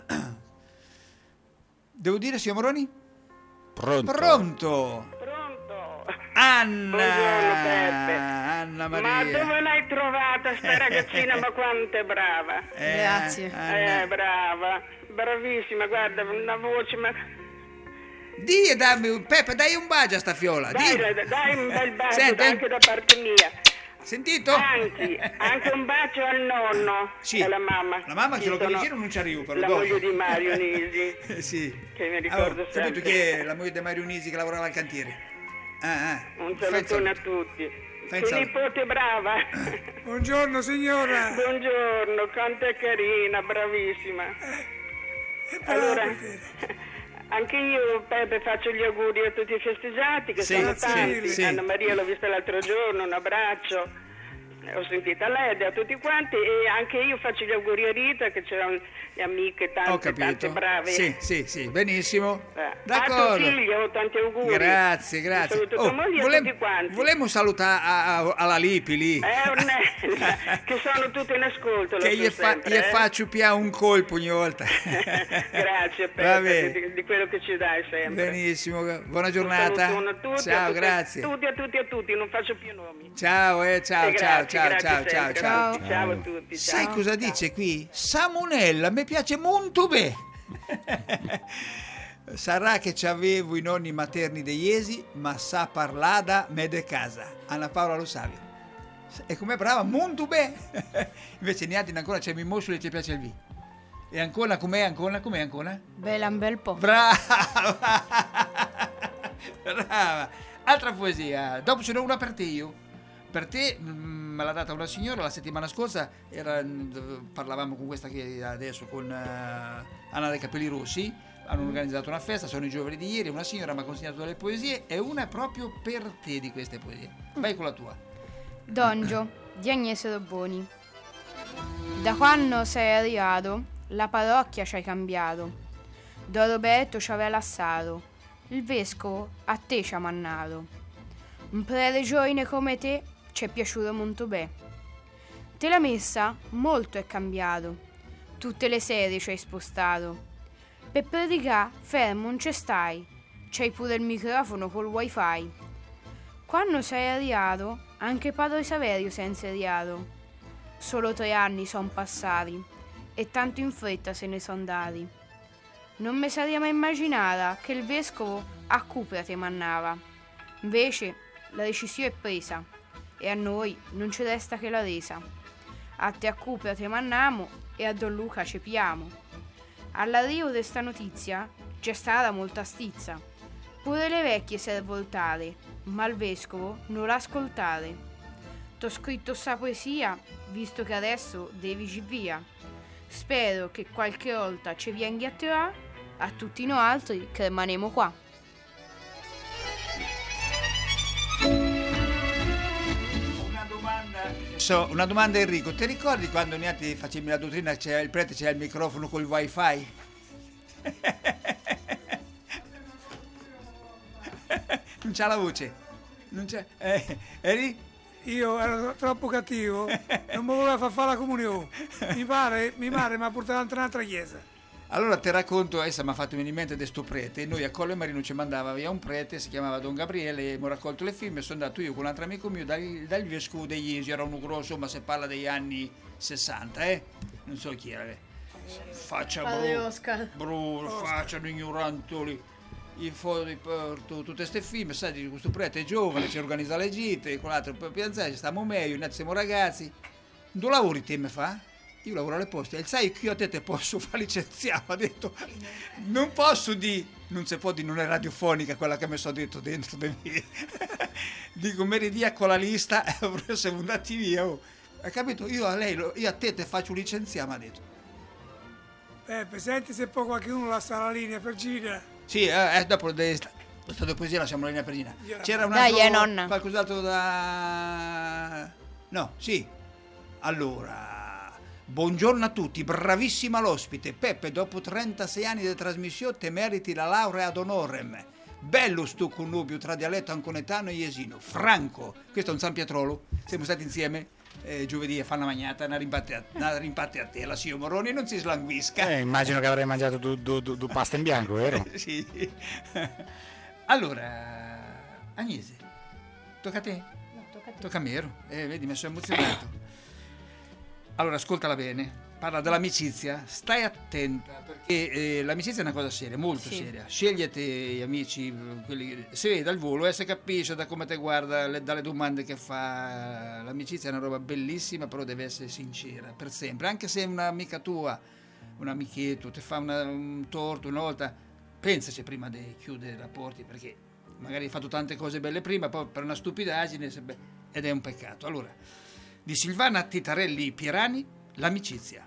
devo dire signor Moroni? Pronto. Pronto. Anna, Buongiorno Peppe. Anna Maria. Ma dove l'hai trovata sta ragazzina? Ma quanto è brava. Eh, Grazie. Anna. Eh, brava, bravissima, guarda, una voce, ma... Dì e dammi, Peppe, dai un bacio a sta fiola. Dai, Dì. dai, dai un bel bacio Senti. anche da parte mia. Sentito? Anzi, anche un bacio al nonno Sì. e alla mamma. La mamma ce l'ho Io per sono vicino, non ci arrivo però la dopo. moglie di Mario Nisi, Eh, sì. che mi Allora, ricordo sapete sempre. chi è la moglie di Mario Nisi che lavorava al cantiere? Ah, ah. Un Fai il salutone a saluto. tutti. Fai il Che saluto. nipote brava. Buongiorno signora. Buongiorno, quanto è carina, bravissima. Allora, anche io Peppe faccio gli auguri a tutti i festeggiati che Sì, sono sì, tanti. sì. Anna Maria l'ho vista l'altro giorno, un abbraccio. Ho sentito a lei e a tutti quanti e anche io faccio gli auguri a Rita che c'erano le amiche Ho tante, capito. tante brave. Sì, sì, sì, benissimo. Eh, A D'accordo. tuo figlio, tanti auguri. Grazie, Un grazie. saluto Oh, tua moglie e a volem- tutti quanti. Volemmo salutare a- a- alla Lipi lì. Eh, Ornella, che sono tutte in ascolto. lo che so gli, fa- sempre, gli eh. faccio più un colpo ogni volta. Grazie Va Peppe bene. di, di quello che ci dai sempre. Benissimo, buona Un giornata. salutone a tutti, Ciao, a tutti, grazie. Tutti, a tutti, a tutti, non faccio più nomi. Ciao, eh, ciao, Eh, ciao, grazie, ciao, grazie ciao, sempre, ciao, grazie. ciao. Ciao a tutti. Sai ciao. cosa dice qui? Samonella, mi piace molto bene. Sarà che ci avevo i nonni materni dei Iesi, ma sa parlada me de casa. Anna Paola Lo Savio. E com'è brava, molto bene. Invece niente, ancora c'è Mimoscio e ci piace il V. E ancora com'è, ancora, com'è ancora? Bella un bel po'. Brava! Brava! Altra poesia. Dopo ce n'ho una per te io. Per te mm, me l'ha data una signora la settimana scorsa, era, mm, parlavamo con questa che adesso, con uh, Anna dei Capelli Rossi, hanno organizzato una festa, sono i giovani di ieri, una signora mi ha consegnato delle poesie e una è proprio per te di queste poesie. Vai con la tua. Dongio di Agnese Dobboni. Da quando sei arrivato, la parrocchia ci hai cambiato. Don Roberto ci aveva lasciato, il vescovo a te ci ha mannato. Un prete giovane come te ci è piaciuto molto bene. Te la messa molto è cambiato, tutte le sere ci hai spostato. Per predicare fermo non ci stai, c'hai pure il microfono col wifi. Quando sei arrivato, anche padre Saverio si è inseriato. Solo tre anni son passati e tanto in fretta se ne son andati. Non mi sarei mai immaginata che il vescovo a Cupra ti mannava. Invece la decisione è presa e a noi non ci resta che la resa. A te a Cupra ti mannamo e a Don Luca ci piamo. All'arrivo di sta notizia c'è stata molta stizza. Pure le vecchie si è voltate, ma il vescovo non l'ha ascoltate. T'ho scritto sta poesia, visto che adesso devi gi via. Spero che qualche volta ci vienghi a trovare, a tutti noi altri che rimaniamo qua. Una domanda. So, una domanda Enrico, ti ricordi quando neanche facevi la dottrina, c'era il prete, c'era il microfono col wifi? Non c'ha la voce, non c'è. Eh, eri? Io ero troppo cattivo, non mi voleva far fare la comunione. Mi pare, mi pare, mi ha portato in un'altra chiesa. Allora ti racconto, essa mi ha fatto venire in mente di sto prete. Noi a Colle Marino ci mandava via un prete, si chiamava Don Gabriele, mi ho raccolto le firme e sono andato io con un altro amico mio dal, dal vescovo degli Iesi, era uno grosso, ma se parla degli anni sessanta, eh? Non so chi era. Faccia bru, bru, faccia un ignorantoli. In fuori porto tutte queste firme, sai, di questo prete è giovane, ci organizza le gite, con l'altro per piazzare, stiamo meglio, noi siamo ragazzi. Dove lavori te me fa? Io lavoro alle poste, e sai che io a te te posso fare licenziare, ha detto, non posso di, non si può di, non è radiofonica quella che mi sono detto dentro di me. Dico, mi ridia con la lista, e siamo andati via, oh. Hai capito? Io a lei, io a te te faccio licenziare, mi ha detto. Peppe, senti se poi qualcuno lascia la linea per girare. Sì, eh, eh, dopo de, questa poesia lasciamo la linea per Gina. C'era un Dai, altro, eh, nonna. qualcos'altro da... No, sì. Allora, buongiorno a tutti, bravissima l'ospite. Peppe, dopo trentasei anni di trasmissione te meriti la laurea ad honorem. Bello sto connubio tra dialetto anconetano e iesino. Franco, questo è un San Pietrolo, siamo stati insieme. Eh, giovedì a fare una magnata, una rimpatte a, una rimpatte a tela, signor Moroni, non si slanguisca. Eh, immagino che avrei mangiato du, du, du, du pasta in bianco, vero? Sì. Allora, Agnese, tocca a te? No, tocca a te. Tocca a me, ero. Eh, vedi, mi sono emozionato. Allora, ascoltala bene. Parla dell'amicizia, stai attenta perché eh, l'amicizia è una cosa seria, molto Sì. seria. Scegliete gli amici, quelli, si vede dal volo, eh, si capisce da come ti guarda, le, dalle domande che fa. L'amicizia è una roba bellissima, però deve essere sincera per sempre. Anche se è un'amica tua, un amichetto, ti fa una, un torto una volta, pensaci prima di chiudere i rapporti, perché magari hai fatto tante cose belle prima, poi per una stupidaggine, se- beh, ed è un peccato. Allora, di Silvana Titarelli Pierani, l'amicizia.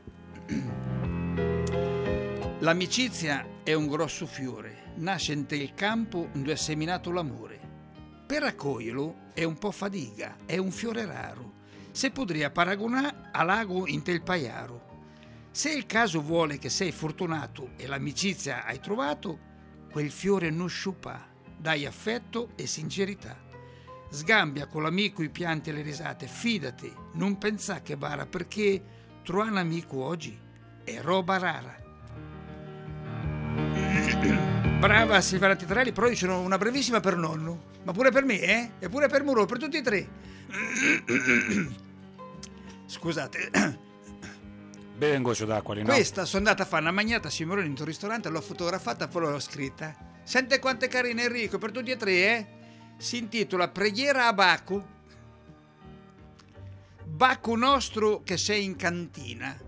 L'amicizia è un grosso fiore, nasce in te il campo dove è seminato l'amore. Per raccoglierlo è un po' fatica, è un fiore raro, se podria paragonare a lago in te il paiaro. Se il caso vuole che sei fortunato e l'amicizia hai trovato, quel fiore non sciupà, dai affetto e sincerità. Sgambia con l'amico i pianti e le risate, fidati, non pensà che bara, perché trovare un amico oggi è roba rara. Brava Silvana Titarelli, però dicono una brevissima per nonno, ma pure per me, eh? E pure per Muro, per tutti e tre. Scusate. Beve un goccio d'acqua lì, no? Questa sono andata a fare una magnata a Simoroni in un ristorante, l'ho fotografata, poi l'ho scritta. Sente quante carine, Enrico, per tutti e tre, eh? Si intitola Preghiera a Bacu. Bacu nostro che sei in cantina,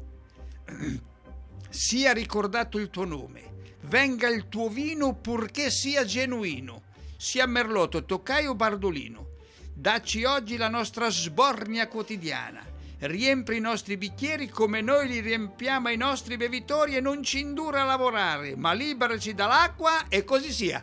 sia ricordato il tuo nome, venga il tuo vino purché sia genuino, sia merlotto, toccaio o bardolino. Dacci oggi la nostra sbornia quotidiana, riempri i nostri bicchieri come noi li riempiamo ai nostri bevitori e non ci indura a lavorare, ma liberaci dall'acqua e così sia.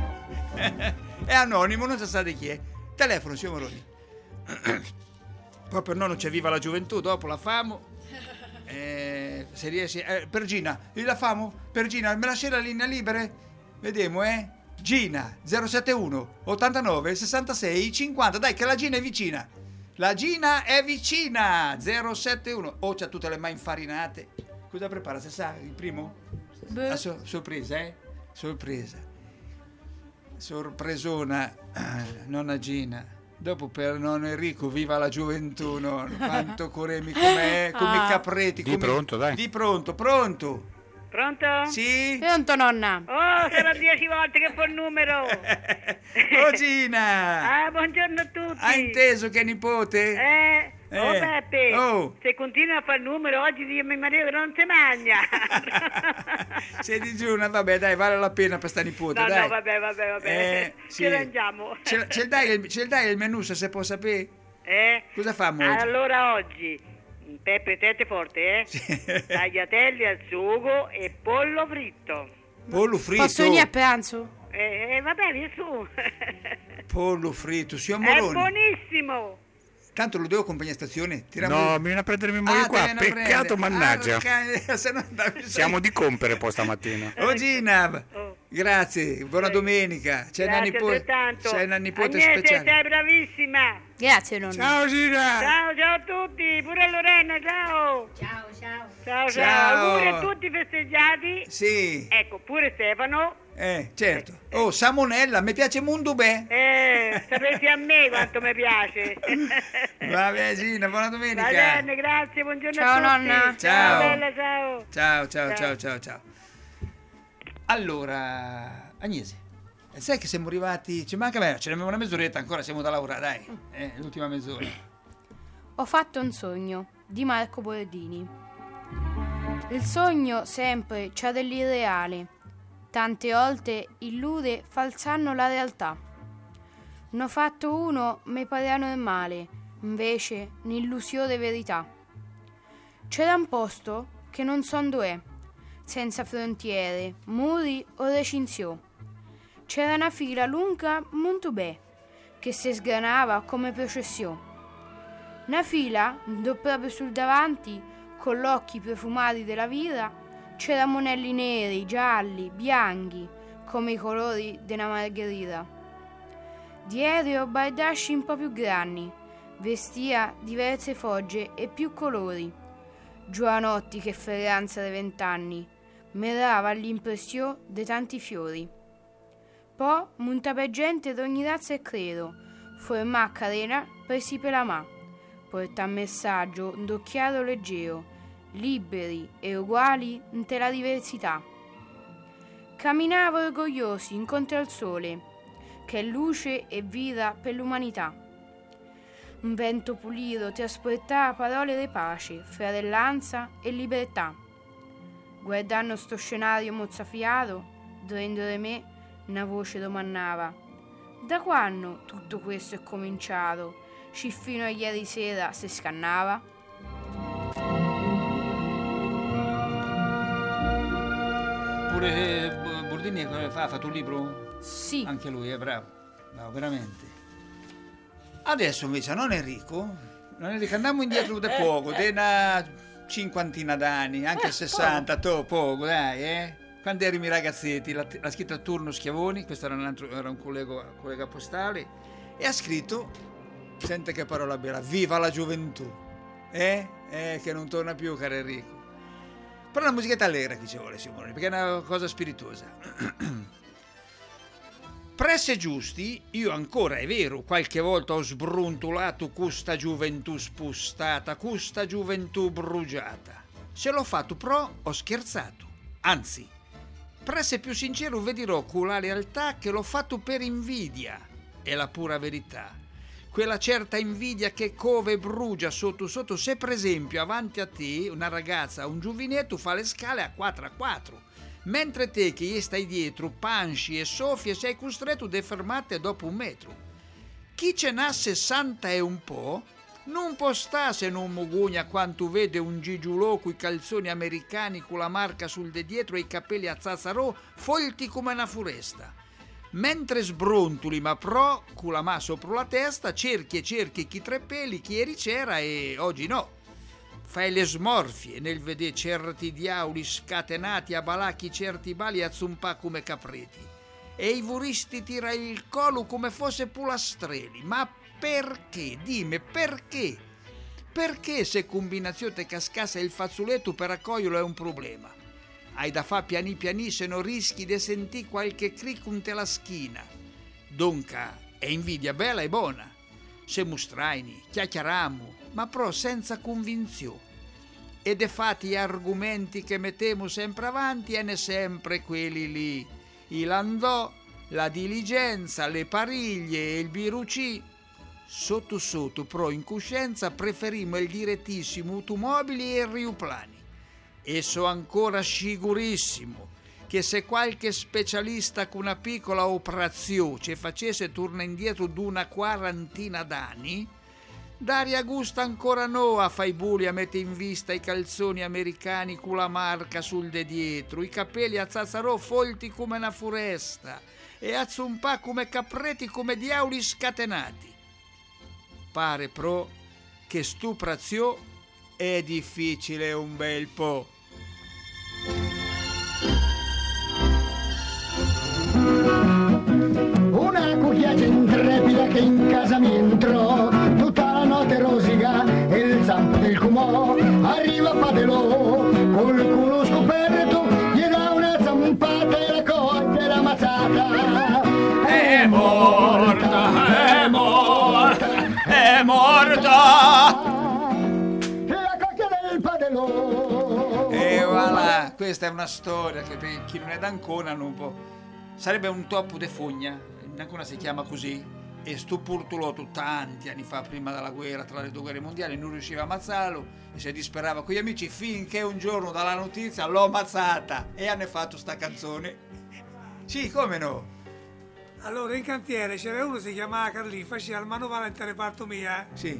Vabbè, è anonimo, non si sa di chi è. Telefono, signor Moroni. Poi per noi non c'è viva la gioventù, dopo la famo. Eh, se riesci, eh, per Gina, la famo? Per Gina, me lasci la linea libera? Vediamo, eh? Gina zero sette uno ottantanove sessantasei cinquanta. Dai, che la Gina è vicina. La Gina è vicina. zero sette uno. Oh, c'ha tutte le mani infarinate. Cosa prepara? Se sa il primo? Ah, so- sorpresa, eh? Sorpresa. Sorpresona. Ah, nonna Gina. Dopo per nonno Enrico, viva la gioventù, no? Quanto coremi com'è, come Ah. capreti. Di come- pronto, dai. Di pronto, pronto. Pronto? Sì? Pronto, nonna? Oh, sarà dieci volte che fa il numero. Oh Gina! Ah, buongiorno a tutti. Hai inteso che è nipote? Eh? Oh Eh. Peppe, Oh. se continui a fare il numero oggi di mio marito che non si mangia. Sei digiuna, vabbè dai, vale la pena per sta nipote, No, dai. no, vabbè, vabbè, vabbè. Eh, Ci sì. arrangiamo. Ce, ce, dai, il- ce dai il menù se si può sapere? Eh? Cosa famo oggi? Allora oggi, Peppe, tette forte, eh? Tagliatelli al sugo e pollo fritto. Pollo fritto. Posso venire a pranzo? Eh, eh, vabbè, via su. Pollo fritto, sia È moroni. buonissimo. Tanto lo devo accompagnare a stazione? Tiriamo- No, mi viene a prendere mia moglie Ah, qua. te viene a Peccato, prendere. mannaggia. Ah, cane, se no andavi- Siamo di compere poi stamattina. Oh Gina, grazie, buona domenica. C'è una Grazie nipote, altrettanto. c'è una nipote Agnese, speciale. sei bravissima. Grazie, nonna. Ciao Gina! Ciao, ciao a tutti, pure a Lorena, ciao. Ciao, ciao. Ciao, ciao. Ciao. Auguri a tutti i festeggiati. Sì, Ecco, pure Stefano. eh, certo. Oh, Samonella, mi piace Mundo Beh. Eh, sapessi a me quanto mi piace. Vabbè Gina, buona Va domenica. bene, grazie, buongiorno Ciao, a tutti. nonna. Ciao. bella, ciao. Ciao, ciao, ciao, Ciao. ciao, ciao. Allora, Agnese, sai che siamo arrivati, ci manca bene, ce n'abbiamo una mezz'oretta ancora, siamo da Laura, dai, eh, l'ultima mezz'ora. Ho fatto un sogno di Marco Bordini. Il sogno sempre c'ha dell'irreale, tante volte illude falsando la realtà. Ne ho fatto uno mi pare normale, invece un'illusione verità. C'era un posto che non son dov'è, senza frontiere, muri o recinziò. C'era una fila lunga molto bè, che si sgranava come processione. Una fila, do proprio sul davanti, con gli occhi profumati della vita, c'era monelli neri, gialli, bianchi, come i colori della margherita. Dietro bardasci un po' più grandi, vestia diverse fogge e più colori. Giovanotti che fragranza dei vent'anni, mi dava l'impressione di tanti fiori. Poi munta per gente d'ogni razza e credo, formà carena presi per la mà, porta un messaggio d'occhiaro leggero, liberi e uguali inte la diversità. Camminavo orgogliosi incontro al sole, che è luce e vita per l'umanità. Un vento pulito trasportava parole di pace, fratellanza e libertà. Guardando sto scenario mozzafiato, dentro di me una voce domandava: da quando tutto questo è cominciato? Ci fino a ieri sera si scannava? Pure eh, B- Bordini cosa fa? Ha fatto un libro? Sì. Anche lui, è bravo, bravo, veramente. Adesso invece, non Enrico, non Enrico, andiamo indietro di poco, di una cinquantina d'anni, anche sessanta, to, poco, dai, eh? Quando erano i ragazzetti, l'ha, l'ha scritto a turno Schiavoni, questo era un, altro, era un collega, collega postale, e ha scritto, sente che parola bella, viva la gioventù, eh? Eh, che non torna più, caro Enrico. Però la musichetta allegra chi ci vuole, Simone, perché è una cosa spiritosa. Presse giusti, io ancora, è vero, qualche volta ho sbruntolato custa gioventù spustata, custa gioventù bruciata. Se l'ho fatto pro, ho scherzato. Anzi, presse più sincero vi dirò con la lealtà che l'ho fatto per invidia. È la pura verità. Quella certa invidia che cove brucia sotto sotto, se per esempio avanti a te una ragazza, un giovinetto fa le scale a quattro a quattro, mentre te che gli stai dietro pansci e soffi e sei costretto a fermarti dopo un metro. Chi ce n'ha sessanta e un po' non può sta se non mogugna quando vede un gigiulò coi calzoni americani con la marca sul de dietro e i capelli a zazzarò folti come una foresta. Mentre sbrontuli ma pro con la mano sopra la testa, cerchi e cerchi chi tre peli, chi ieri c'era e oggi no. Fai le smorfie nel vedere certi diavoli scatenati a balacchi certi bali a zumpà come capreti. E i vuristi tira il colo come fosse pulastrelli. Ma perché? Dimmi, perché? Perché se combinazione cascasse il fazzoletto per raccoglierlo è un problema? Hai da fa piani piani se non rischi di sentire qualche cricunte la schina. Donca, è invidia bella e buona. Se mustraini, chiacchiariamo, ma però senza convinzione. E de fatti gli argomenti che mettiamo sempre avanti e ne sempre quelli lì. I landò, la diligenza, le pariglie e il birucì. Sotto sotto, però in coscienza, preferimo il direttissimo automobili e il riuplani. E so ancora sicurissimo che se qualche specialista con una piccola operazione ci facesse torna indietro d'una quarantina d'anni, d'aria gusta ancora no a fai bulli a mettere in vista i calzoni americani con la marca sul de dietro, i capelli a zazzarò folti come una foresta e a zumpà come capreti come diavoli scatenati. Pare pro che stuprazio è difficile un bel po'. Una cucchiaia intrepida che in casa mi entrò, tutta la notte rosica e il zampo del cumò, arriva Padelò, col culo scoperto, gli dà una zampata e la coglie la mazzata. È morta, è morta, è morta! La coglia del Padelò. E voilà, questa è una storia che per chi non è d'Ancona non può. Sarebbe un topo de fogna, in Ancona si chiama così, e sto purtolotto tanti anni fa, prima della guerra, tra le due guerre mondiali, non riusciva a ammazzarlo e si disperava con gli amici finché un giorno dalla notizia l'ho ammazzata e hanno fatto sta canzone. Sì, come no? Allora, in cantiere c'era uno che si chiamava Carlì, faceva il manovale in reparto mia. Sì.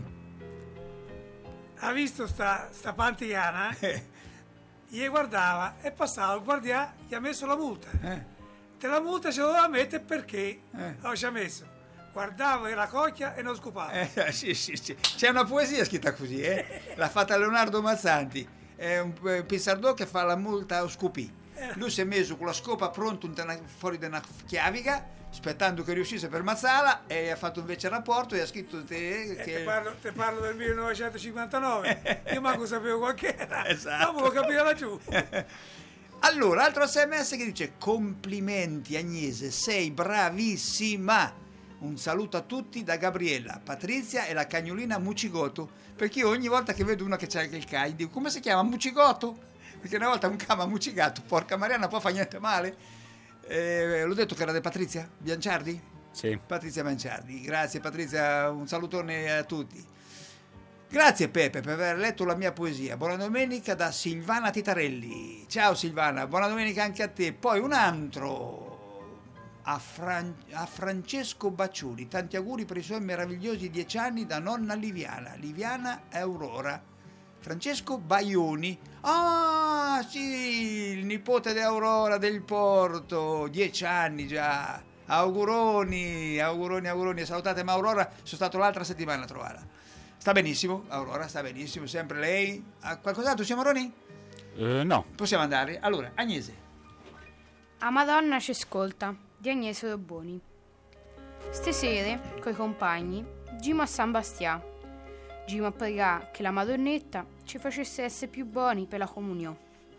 Ha visto sta, sta pantiana? Gli guardava e passava il guardià, gli ha messo la multa. Eh. Te la multa ce la doveva mettere perché? Eh. Oh, ci ha messo. Guardava la cocchia e non scopava. Eh, sì, sì, sì. C'è una poesia scritta così, eh? L'ha fatta Leonardo Mazzanti. È un pizzardò che fa la multa a scopì. Lui si è messo con la scopa pronto fuori da una chiavica, aspettando che riuscisse per mazzarla, e ha fatto invece il rapporto e ha scritto te Eh, che... te, parlo, te parlo del millenovecentocinquantanove. Io manco sapevo qual era. Esatto. Dopo lo capiva laggiù. Allora, altro sms che dice: complimenti Agnese, sei bravissima. Un saluto a tutti da Gabriella, Patrizia e la cagnolina Mucigotto, perché io ogni volta che vedo una che c'ha il cane dico: come si chiama? Mucigotto? Perché una volta un cane ha mucigato, porca Mariana, poi fa niente male. Eh, l'ho detto che era di Patrizia Bianciardi? Sì. Patrizia Bianciardi, grazie Patrizia, un salutone a tutti. Grazie Peppe per aver letto la mia poesia. Buona domenica da Silvana Titarelli. Ciao Silvana, buona domenica anche a te. Poi un altro a, Fran- a Francesco Baccioni. Tanti auguri per i suoi meravigliosi dieci anni da nonna Liviana. Liviana Aurora. Francesco Baioni. Ah sì, il nipote di Aurora del Porto. Dieci anni già. Auguroni, auguroni, auguroni. Salutate, ma Aurora sono stato l'altra settimana a trovarla. Sta benissimo, Aurora, sta benissimo, sempre lei. Ha qualcos'altro, siamo Roni? Eh, no. Possiamo andare? Allora, Agnese. A Madonna ci ascolta, di Agnese Dobboni. Stasere, coi compagni, gimo a San Bastià. Gimo a pregare che la Madonnetta ci facesse essere più buoni per la comunione.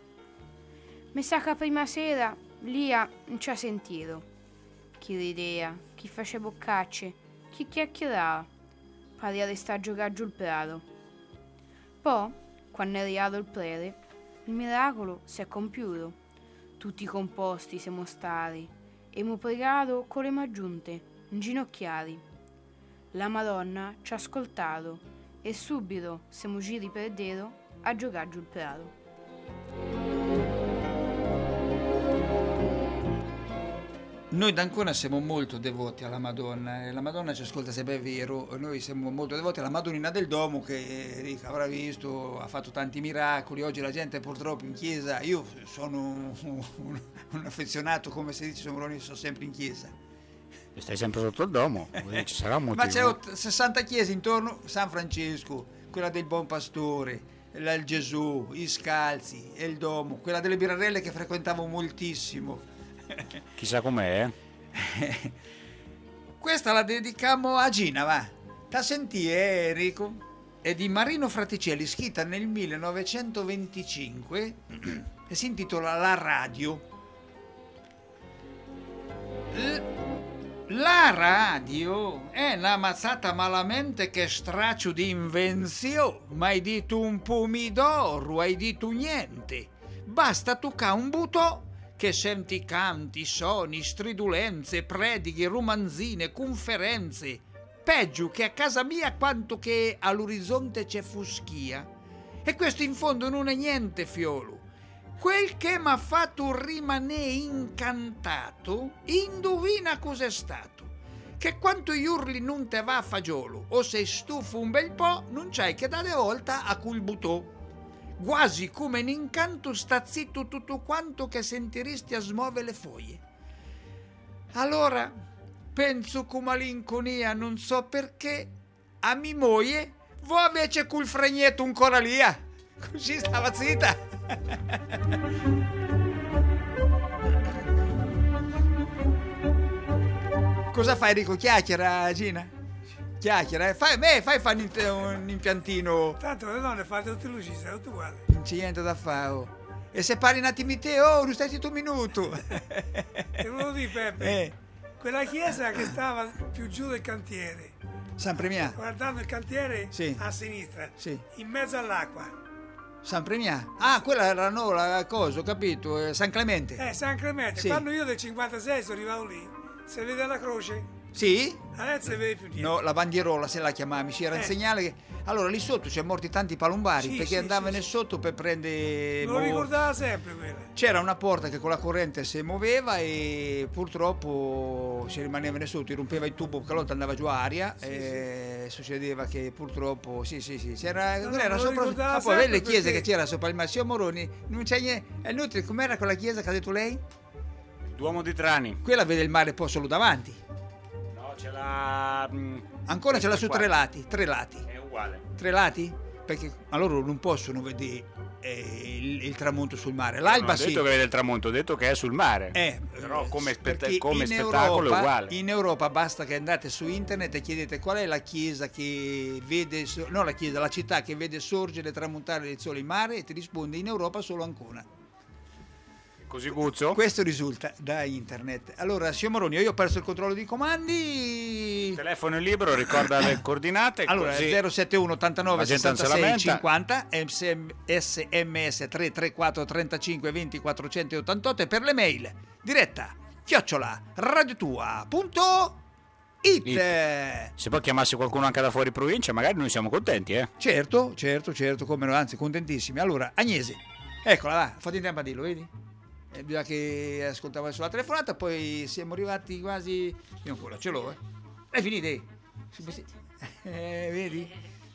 Mi sa che prima sera Lia non ci ha sentito. Chi rideva, chi faceva boccacce, chi chiacchierava. Parea di sta a giocare giù il prato. Poi, quando è arrivato il prete, il miracolo si è compiuto. Tutti i composti siamo stati e mo pregato con le mani giunte, inginocchiati. La Madonna ci ha ascoltato e subito siamo giri per dedo a giocare giù il prato. Noi d'Ancona siamo molto devoti alla Madonna e la Madonna ci ascolta sempre, è vero. Noi siamo molto devoti alla Madonnina del Domo che Enrica avrà visto, ha fatto tanti miracoli. Oggi la gente purtroppo in chiesa, io sono un, un, un affezionato, come si dice, sono, sono sempre in chiesa. Stai sempre sotto il domo, ci sarà un motivo. Ma c'è ott- sessanta chiese intorno, San Francesco, quella del Buon Pastore, la il Gesù, i Scalzi e il Domo, quella delle birarelle che frequentavo moltissimo. Chissà com'è, eh? Questa la dedicamo a Gina, va. La sentì, eh, Enrico? È di Marino Fraticelli, scritta nel millenovecentoventicinque e si intitola La radio. L- La radio è una mazzata malamente che straccio di invenzione, ma hai detto un pomidoro, hai detto niente. Basta toccare un butto che senti canti, suoni, stridulenze, predighe, romanzine, conferenze. Peggio che a casa mia quanto che all'orizzonte c'è fuschia. E questo in fondo non è niente, fiolo. Quel che m'ha fatto rimanere incantato, indovina cos'è stato? Che quanto gli urli non te va a fagiolo, o sei stufo un bel po', non c'hai che dare volta a cul butò. Quasi come in incanto sta zitto tutto quanto che sentiresti a smuove le foglie. Allora, penso con malinconia, non so perché, a mi moglie, voi invece col fregnetto ancora lì, ah. Così stava zitta. Cosa fai, Enrico? Chiacchiera, Gina? Chiacchiera, eh? Fai, beh, fai fare un, un impiantino. Tanto le donne fate tutti luci, sei tutto uguale. Non c'è niente da fare. Oh. E se parli un attimo di te, oh, non stai zitto un minuto. Te lo dico, Peppe. Eh. Quella chiesa che stava più giù del cantiere, San Premià. guardando il cantiere Sì. a sinistra, Sì. in mezzo all'acqua. San Premià. Ah, quella era no, la cosa, ho capito. eh, San Clemente. Eh, San Clemente. Sì. Quando io del cinquantasei sono arrivato lì, se vede la croce? Sì? Adesso si vede più niente. No, la bandierola se la chiamavi, sì, era Eh. il segnale che... Allora, lì sotto c'è morti tanti palombari, Sì, perché sì, andavano sì, sotto per prendere... Me lo boh, ricordava sempre quella. C'era una porta che con la corrente si muoveva e purtroppo si rimaneva sotto, rompeva il tubo perché l'altro andava giù aria e succedeva che purtroppo sì sì sì c'era, No, quella no, era me lo sopra, ricordava ma poi vedi le sempre chiese perché- che c'era sopra il Massimo Moroni, non c'è niente, è inutile, com'era quella chiesa che ha detto lei? Duomo di Trani. Quella vede il mare poi solo davanti, No, ce l'ha... mh, ancora ce l'ha su qua. tre lati, tre lati, È uguale. tre lati? Perché a loro non possono vedere eh, il, il tramonto sul mare, Non l'alba ho sì. detto che vede il tramonto, ho detto che è sul mare. Eh, Però come, spett- perché come in spettacolo Europa, è uguale. in Europa basta che andate su internet e chiedete qual è la chiesa che vede, so- no la chiesa, la città che vede sorgere e tramontare il sole in mare e ti risponde in Europa solo Ancona. Così Guzzo? Questo risulta da internet. Allora, signor Moroni, io ho perso il controllo dei comandi. Telefono in libro, ricorda le coordinate. Allora, così zero sette uno ottantanove la gente non se sessantasei lamenta. cinquanta, S M S tre tre quattro trentacinque venti quattrocentottantotto e per le mail diretta chiocciola radiotua punto it. It. Se poi chiamasse qualcuno anche da fuori provincia, magari noi siamo contenti, eh? Certo, certo, certo, come no, anzi contentissimi. Allora, Agnese, eccola, va, fate in tempo a dirlo, vedi? Eh, bisogna che ascoltavo sulla telefonata, poi siamo arrivati quasi... Io ancora ce l'ho, eh. È finita, eh. Eh, vedi?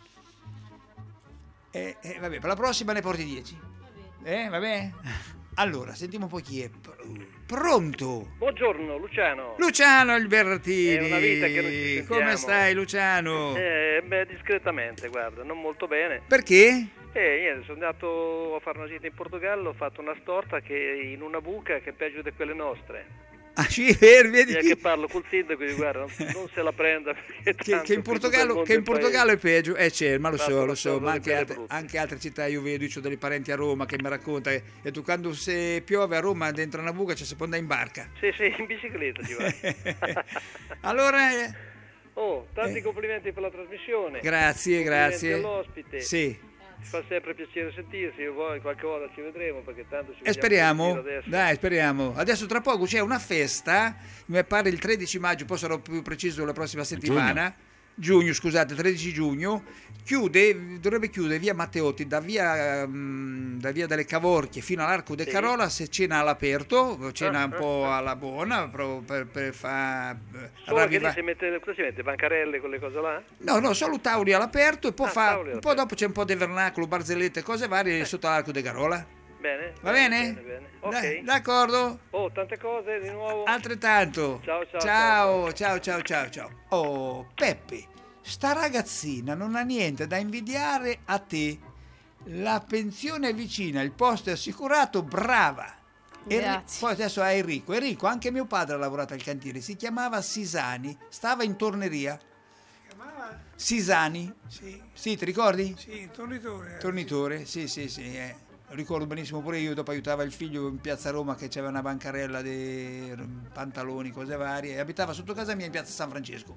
Eh, eh, vabbè, per la prossima ne porti dieci. Eh, vabbè? Allora, sentiamo un po' chi è. Pr- Pronto? Buongiorno Luciano. Luciano Albertini. È una vita che non ci sentiamo. Come stai, Luciano? Eh, beh, discretamente, guarda, non molto bene. Perché? Eh, niente, sono andato a fare una gita in Portogallo, ho fatto una storta che in una buca che è peggio di quelle nostre. Ah sì, vedi? vedi? Io che parlo col sindaco dico, guarda, non, non se la prenda perché Che, tanto che in qui tutto il Portogallo, mondo che in è paese. Portogallo è peggio, eh c'è, ma lo so, Tanto lo so, sono ma anche delle altre, brutte. anche altre città io vedo, io ho dei parenti a Roma che mi racconta e, e tu quando se piove a Roma dentro una buca ci si può andare in barca. Sì, sì, in bicicletta ci va. Allora, eh, Oh, tanti Eh. complimenti per la trasmissione. grazie, Complimenti grazie. all'ospite. Sì. Ci fa sempre piacere sentirsi, io poi qualche volta ci vedremo perché tanto ci E vediamo speriamo, in giro adesso. dai, speriamo. Adesso tra poco c'è una festa, mi pare il tredici maggio, poi sarò più preciso la prossima settimana. Giugno, scusate, tredici giugno, chiude, dovrebbe chiudere via Matteotti da via, mm, da via delle Cavorchie fino all'Arco de Sì. Carola, se cena all'aperto, cena Ah, un ah, po' ah. alla buona, proprio per, per far Solo che lì si mette, cosa si mette? Bancarelle, quelle cose là? No, no, solo tavoli all'aperto e poi, Ah, fa, tavoli un po' dopo c'è un po' di vernacolo, barzellette, cose varie sotto l'Arco de Carola. Bene. Va bene? Bene, bene. Ok. Dai, d'accordo? Oh, tante cose di nuovo. Altrettanto. Ciao, ciao, Ciao, ciao, ciao, ciao, ciao. Oh, Peppe, sta ragazzina non ha niente da invidiare a te. La pensione è vicina, il posto è assicurato, brava. Enri- Grazie. Poi adesso a Enrico. Enrico, anche mio padre ha lavorato al cantiere, si chiamava Sisani, stava in torneria. chiamava? Sisani? Sì. Sì, ti ricordi? Sì, tornitore. Tornitore, sì, sì, sì. eh. Ricordo benissimo pure io, dopo aiutava il figlio in piazza Roma che c'era una bancarella di pantaloni, cose varie, e abitava sotto casa mia in piazza San Francesco.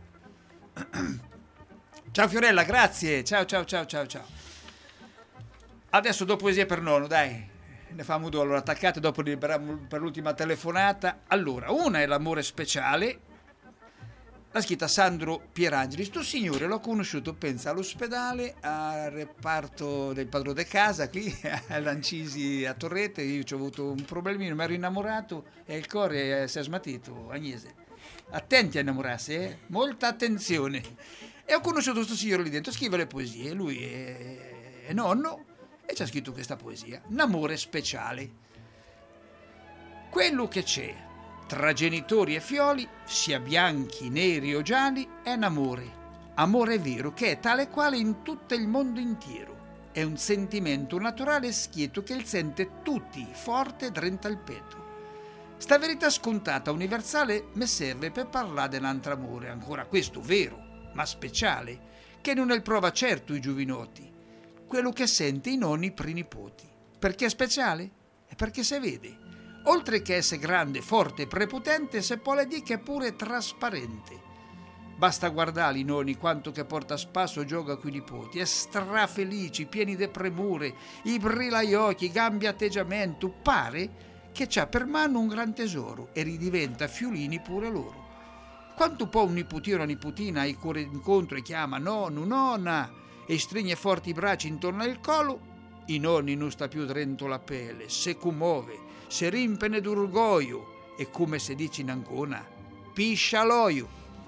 Ciao Fiorella, grazie. Ciao, ciao, ciao, ciao, ciao. Adesso do poesia per nonno, dai. Ne famo due, allora attaccate dopo liberiamo per l'ultima telefonata. Allora, una è l'amore speciale. L'ha scritta Sandro Pierangeli. Sto signore l'ho conosciuto, pensa, all'ospedale, al reparto del padrone di casa, qui all'Ancisi a Torrette. Io ci ho avuto un problemino, mi ero innamorato e il cuore si è smatito, Agnese. Attenti a innamorarsi, eh? Molta attenzione. E ho conosciuto questo signore lì dentro, scrive le poesie, lui è, è nonno e c'ha scritto questa poesia, un amore speciale. Quello che c'è tra genitori e fioli, sia bianchi, neri o gialli, è un amore. Amore vero che è tale quale in tutto il mondo intero. È un sentimento naturale e schieto che il sente tutti, forte drenta al petto. Sta verità scontata, universale, me serve per parlare dell'altro amore, ancora questo vero, ma speciale, che non è il prova certo i giuvinoti, quello che sente i nonni per nipoti. Perché è speciale? È perché se vede. Oltre che essere grande, forte e prepotente, se può dire che è pure trasparente. Basta guardare i nonni quanto che porta a spasso gioca coi nipoti, è strafelici, pieni di premure, i brilla gli occhi, gambi atteggiamento, pare che c'ha per mano un gran tesoro e ridiventa fiulini pure loro. Quanto può un nipotino o una nipotina ai cuore incontro e chiama nonno, nonna e stringe forti i bracci intorno al collo, i nonni non sta più dentro la pelle, se commuove, se rimpene d'orgoglio e come si dice in Ancona, piscia l'oio.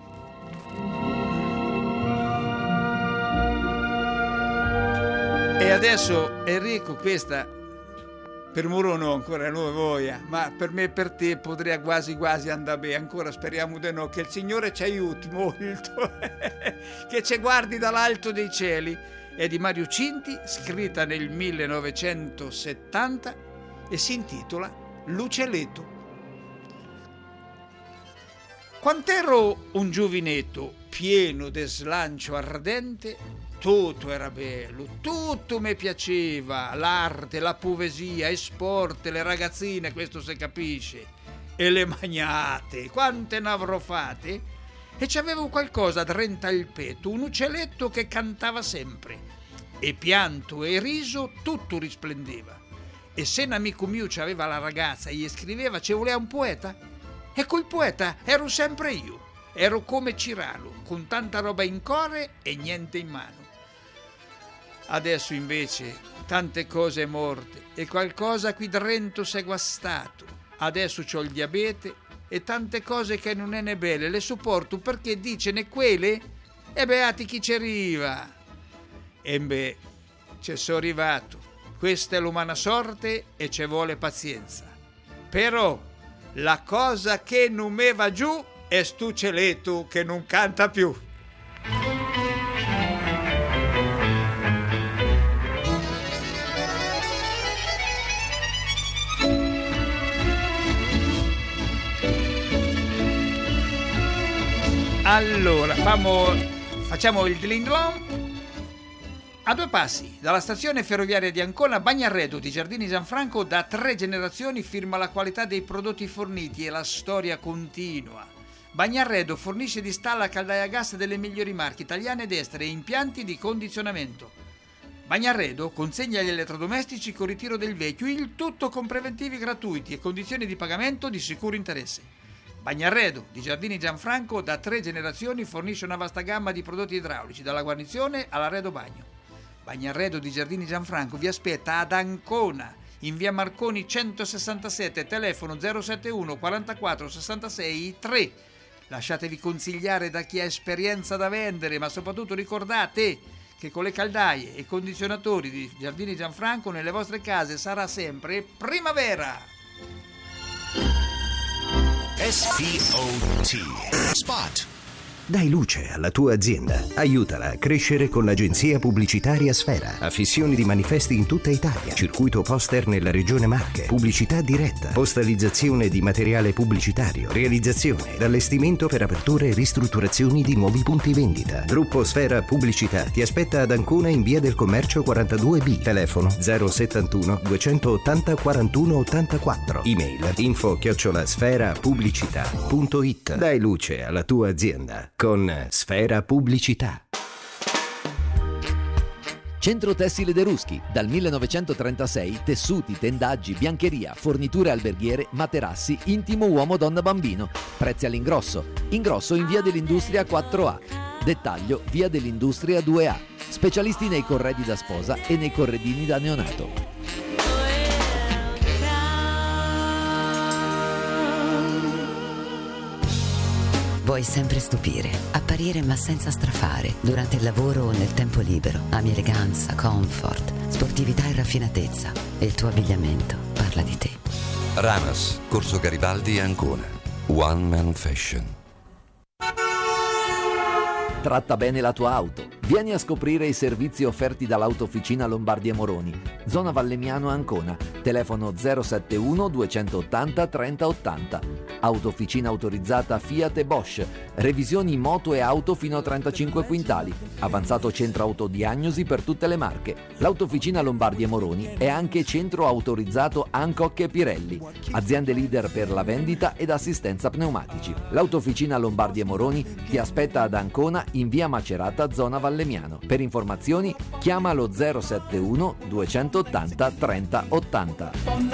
E adesso Enrico, questa per Muro no, ancora non voglia, ma per me e per te potrebbe quasi quasi andare bene, ancora speriamo di no, che il Signore ci aiuti molto, che ci guardi dall'alto dei cieli. È di Mario Cinti, scritta nel millenovecentosettanta e si intitola Luceletto. Quant'ero un giovinetto pieno de slancio ardente, tutto era bello, tutto mi piaceva, l'arte, la poesia, i sport, le ragazzine, questo si capisce, e le magnate, quante ne avrò fatte, e c'avevo qualcosa drenta il petto, un uccelletto che cantava sempre, e pianto e riso tutto risplendeva, e se un amico mio c'aveva la ragazza e gli scriveva ci voleva un poeta, e quel poeta ero sempre io, ero come Cirano, con tanta roba in core e niente in mano. Adesso invece tante cose morte e qualcosa qui drento s'è guastato. Adesso c'ho il diabete e tante cose che non è ne belle le sopporto perché dice ne quelle e beati chi ci arriva. E beh, ci sono arrivato. Questa è l'umana sorte e ci vuole pazienza. Però la cosa che non me va giù è stu celetto che non canta più. Allora, famo, facciamo il dling-dlong. A due passi dalla stazione ferroviaria di Ancona, Bagnarredo di Giardini Gianfranco da tre generazioni firma la qualità dei prodotti forniti e la storia continua. Bagnarredo fornisce di stalla caldaia a gas delle migliori marche italiane ed estere e impianti di condizionamento. Bagnarredo consegna gli elettrodomestici con ritiro del vecchio, il tutto con preventivi gratuiti e condizioni di pagamento di sicuro interesse. Bagnarredo di Giardini Gianfranco da tre generazioni fornisce una vasta gamma di prodotti idraulici, dalla guarnizione all'arredo bagno. Bagnarredo di Giardini Gianfranco vi aspetta ad Ancona, in via Marconi centosessantasette, telefono zero settantuno quarantaquattro sessantasei tre. Lasciatevi consigliare da chi ha esperienza da vendere, ma soprattutto ricordate che con le caldaie e i condizionatori di Giardini Gianfranco nelle vostre case sarà sempre primavera. S P O T. Spot. Dai luce alla tua azienda. Aiutala a crescere con l'agenzia pubblicitaria Sfera. Affissioni di manifesti in tutta Italia. Circuito poster nella regione Marche. Pubblicità diretta. Postalizzazione di materiale pubblicitario. Realizzazione ed allestimento per aperture e ristrutturazioni di nuovi punti vendita. Gruppo Sfera Pubblicità ti aspetta ad Ancona in via del Commercio quarantadue B. Telefono zero settantuno duecentottanta quarantuno ottantaquattro. Email info chiocciola sfera pubblicità punto it. Dai luce alla tua azienda con Sfera Pubblicità. Centro Tessile De Ruschi, dal millenovecentotrentasei, tessuti, tendaggi, biancheria, forniture alberghiere, materassi, intimo uomo, donna, bambino. Prezzi all'ingrosso. Ingrosso in via dell'Industria quattro A. Dettaglio via dell'Industria due A. Specialisti nei corredi da sposa e nei corredini da neonato. Vuoi sempre stupire, apparire ma senza strafare, durante il lavoro o nel tempo libero. Ami eleganza, comfort, sportività e raffinatezza. E il tuo abbigliamento parla di te. Ranas, Corso Garibaldi, Ancona. One Man Fashion. Tratta bene la tua auto. Vieni a scoprire i servizi offerti dall'Autofficina Lombardi e Moroni, zona Vallemiano Ancona. Telefono zero settantuno duecentottanta trenta ottanta. Autofficina autorizzata Fiat e Bosch. Revisioni moto e auto fino a trentacinque quintali. Avanzato centro autodiagnosi per tutte le marche. L'Autofficina Lombardi e Moroni è anche centro autorizzato Hancock e Pirelli. Aziende leader per la vendita ed assistenza pneumatici. L'Autofficina Lombardi e Moroni ti aspetta ad Ancona in via Macerata, zona Vallemiano. Per informazioni chiama lo zero settantuno duecentottanta trenta ottanta.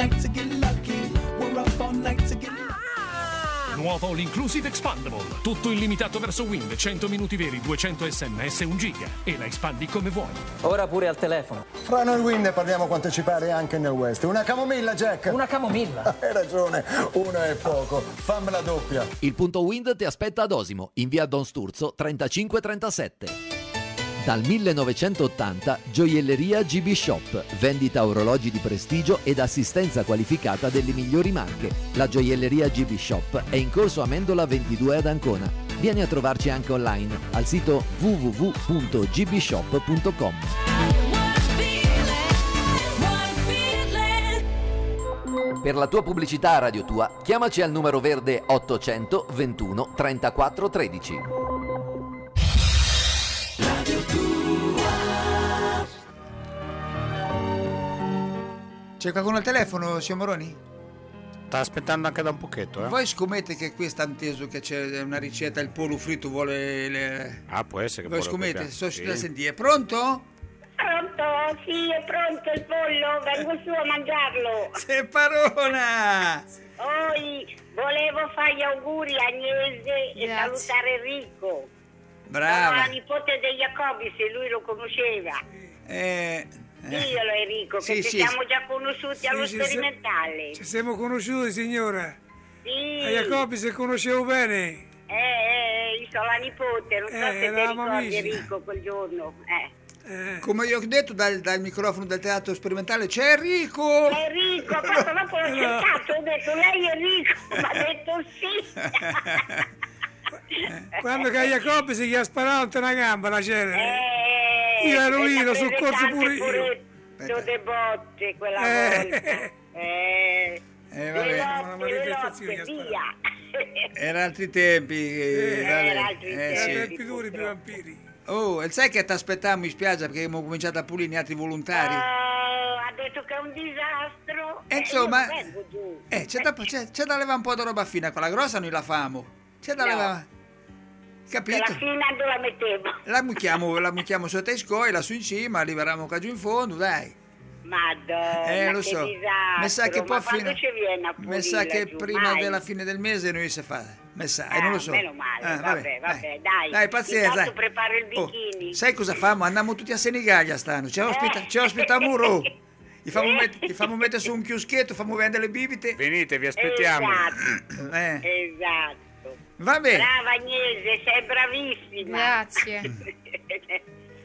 Nuovo All Inclusive Expandable. Tutto illimitato verso Wind, cento minuti veri, duecento sms, un giga. E la espandi come vuoi. Ora pure al telefono. Fra noi Wind parliamo quanto ci pare anche nel West. Una camomilla, Jack. Una camomilla. Hai ragione, una è poco. Fammela doppia. Il punto Wind ti aspetta ad Osimo, in via Don Sturzo trentacinque trentasette. Dal millenovecentottanta Gioielleria G B Shop, vendita orologi di prestigio ed assistenza qualificata delle migliori marche. La Gioielleria G B Shop è in corso Amendola ventidue ad Ancona. Vieni a trovarci anche online al sito w w w punto g b shop punto com. Per la tua pubblicità a Radio Tua, chiamaci al numero verde ottocento ventuno trentaquattro tredici. C'è qualcuno al telefono, signor Moroni? Sta aspettando anche da un pochetto, eh? Voi scommette che qui sta inteso che c'è una ricetta, il pollo fritto vuole le... Ah, può essere che Voi pollo scommette, pepe- so sì. da sentire. Pronto? Pronto? Sì, è pronto il pollo, vengo su a mangiarlo. Separona! Poi volevo fare gli auguri a Agnese e salutare Enrico. Brava. La nipote di Jacobi, se lui lo conosceva. Eh... Diglielo Enrico, che Sì, ci sì, siamo sì. già conosciuti allo Sì, sì, sì. sperimentale. Ci siamo conosciuti, signora. Sì. A Jacobi se conoscevo bene. Eh, eh, io sono la nipote, non so Eh, se ti eravamo ricordi amici. Enrico quel giorno. Eh. Come io ho detto dal, dal microfono del teatro sperimentale, c'è Enrico! C'è Enrico, poi dopo l'ho cercato, ho detto lei è Enrico, mi ha detto sì. Quando che a Jacobi si gli ha sparato una gamba la celere. Eh, Io ero lì, e l'ho la soccorso pure io. Puretto de botte quella Eh. volta. Eh, Eh, le vabbè. lotte, Una le manifestazione lotte, che ha via. Era altri tempi. eh, Eh, vabbè. era altri Eh, tempi, sì. Tempi duri per i vampiri. Oh, e sai che ti aspettiamo in spiaggia perché abbiamo cominciato a pulire gli altri volontari? Oh, ha detto che è un disastro. E insomma, Eh, io vengo giù. Eh, c'è da, c'è, c'è da levare un po' di roba fina, quella grossa noi la famo. C'è da No. levare. Capito? La fina dove la mettevo? La mucchiamo, la mucchiamo sotto ai scoi, la su in cima, arriveremo qua giù in fondo, dai. Madonna, Eh, lo che so. disastro. Mi sa che ma poi quando fino- ci viene a Mi sa pulirla che giù? prima Mai. della fine del mese noi si fa. Mi sa, eh, Ah, non lo so. meno male, Ah, vabbè, vabbè, dai. Dai, pazienza. Intanto dai. preparo il Oh, bikini. sai cosa famo? Andiamo tutti a Senigallia stanno. Ci ospita, Eh. ci ospita Muro. Gli famo, met- gli famo mettere su un chioschetto, famo vendere le bibite. Venite, vi aspettiamo. Esatto, Eh. esatto. Va bene. Brava Agnese, sei bravissima. Grazie.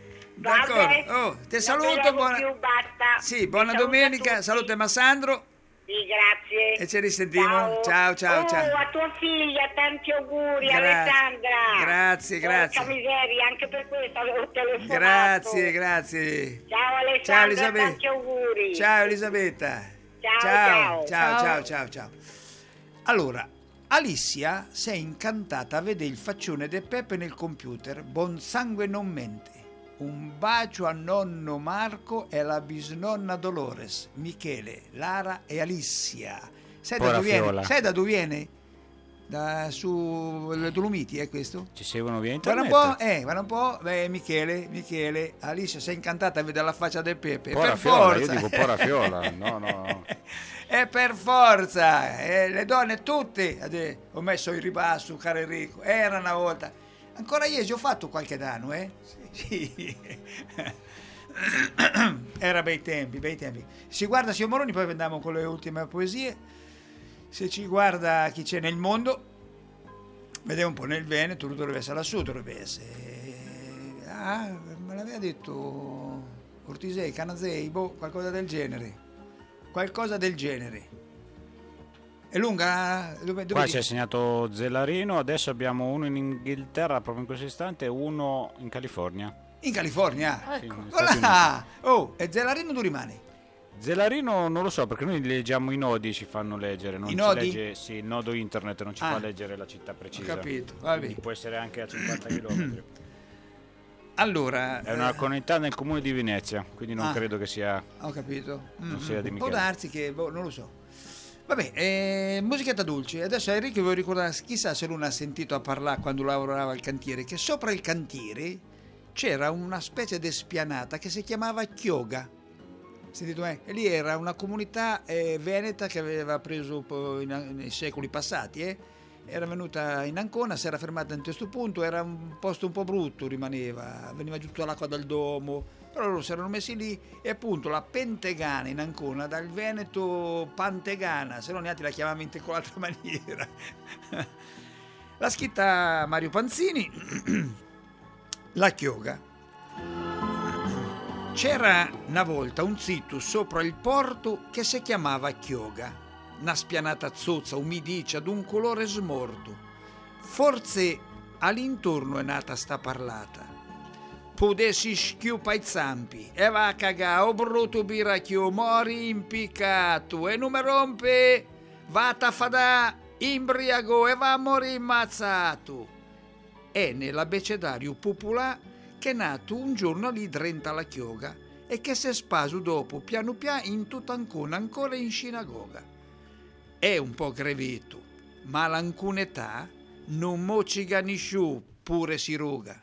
D'accordo. Oh, ti saluto, buona... più, basta. Sì, buona Ti saluto a domenica, tutti. saluto Masandro Sì, grazie. e ci risentiamo. Ciao, ciao, oh, ciao. a tua figlia tanti auguri, Grazie. Alessandra. Grazie, grazie. Porca miseria, anche per questo avevo telefonato. Grazie, grazie. Ciao Alessandra, Ciao Elisabetta. tanti auguri. Ciao Elisabetta. Ciao, ciao, ciao. ciao, ciao, ciao, ciao. Allora, Alicia si è incantata a vedere il faccione di Peppe nel computer. Buon sangue non mente. Un bacio a nonno Marco e alla bisnonna Dolores, Michele, Lara e Alicia. Sai da Pora dove viene? Fiola. Sai da dove viene? Da su le Dolomiti, è questo? Ci seguono via Guarda internet. un po', eh, guarda un po', beh, Michele, Michele, Alicia si è incantata a vedere la faccia del Pepe. Pora per Fiola, forza. io dico Pora Fiola, no, no, no. E per forza, eh, le donne tutte, ade- ho messo il ribasso, caro Enrico, era una volta. Ancora ieri ho fatto qualche danno, eh? Sì. Era bei tempi, bei tempi. Si guarda Sio Moroni, poi andiamo con le ultime poesie. Se ci guarda chi c'è nel mondo, vediamo un po' nel Veneto, lui dovrebbe essere lassù, dovrebbe essere. Ah, me l'aveva detto Ortisei, Canazei, boh, qualcosa del genere. Qualcosa del genere. È lunga? Dove, dove Qua dici? ci ha segnato Zellarino, adesso abbiamo uno in Inghilterra proprio in questo istante e uno in California. In California? Sì, Ecco. negli Stati Voilà. Oh, e Zellarino dove rimane? Zellarino non lo so perché noi leggiamo i nodi, ci fanno leggere, non I ci nodi? legge, sì, il nodo internet non ci Ah. fa leggere la città precisa. Ho capito, va bene. Quindi può essere anche a cinquanta chilometri. Allora, È una eh, comunità nel comune di Venezia, quindi non Ah. credo che sia. ho capito. Non Mm, sia di Può Michele. darsi che, boh, non lo so. Vabbè, eh, musichetta dolce. Adesso Enrico voglio ricordare, chissà se lui ha sentito a parlare quando lavorava al cantiere, che sopra il cantiere c'era una specie di spianata che si chiamava Chioga. Sentito mai? E lì era una comunità eh, veneta che aveva preso poi in- nei secoli passati, eh. Era venuta in Ancona, si era fermata in questo punto, era un posto un po' brutto, rimaneva, veniva giù tutta l'acqua dal domo, però loro si erano messi lì e appunto la Pentegana in Ancona, dal Veneto Pantegana, se no neanche la chiamavamo in qualche maniera. L'ha scritta Mario Panzini, La Chioga. C'era una volta un sito sopra il porto che si chiamava Chioga, una spianata zozza, umidiccia, d'un colore smorto. Forse all'intorno è nata sta parlata. Podessi schiupa i zampi e va a cagà, o brutto biracchio, mori impiccato e non mi rompe, va a fadà, imbriago e va a morire immazzato. È nell'abbecedario popolare che è nato un giorno lì drenta la Chioga e che si è spaso dopo piano piano in tutta Ancona, ancora in sinagoga. È un po' grevetto, ma all'alcuna età non mociga nisciù, pure si ruga.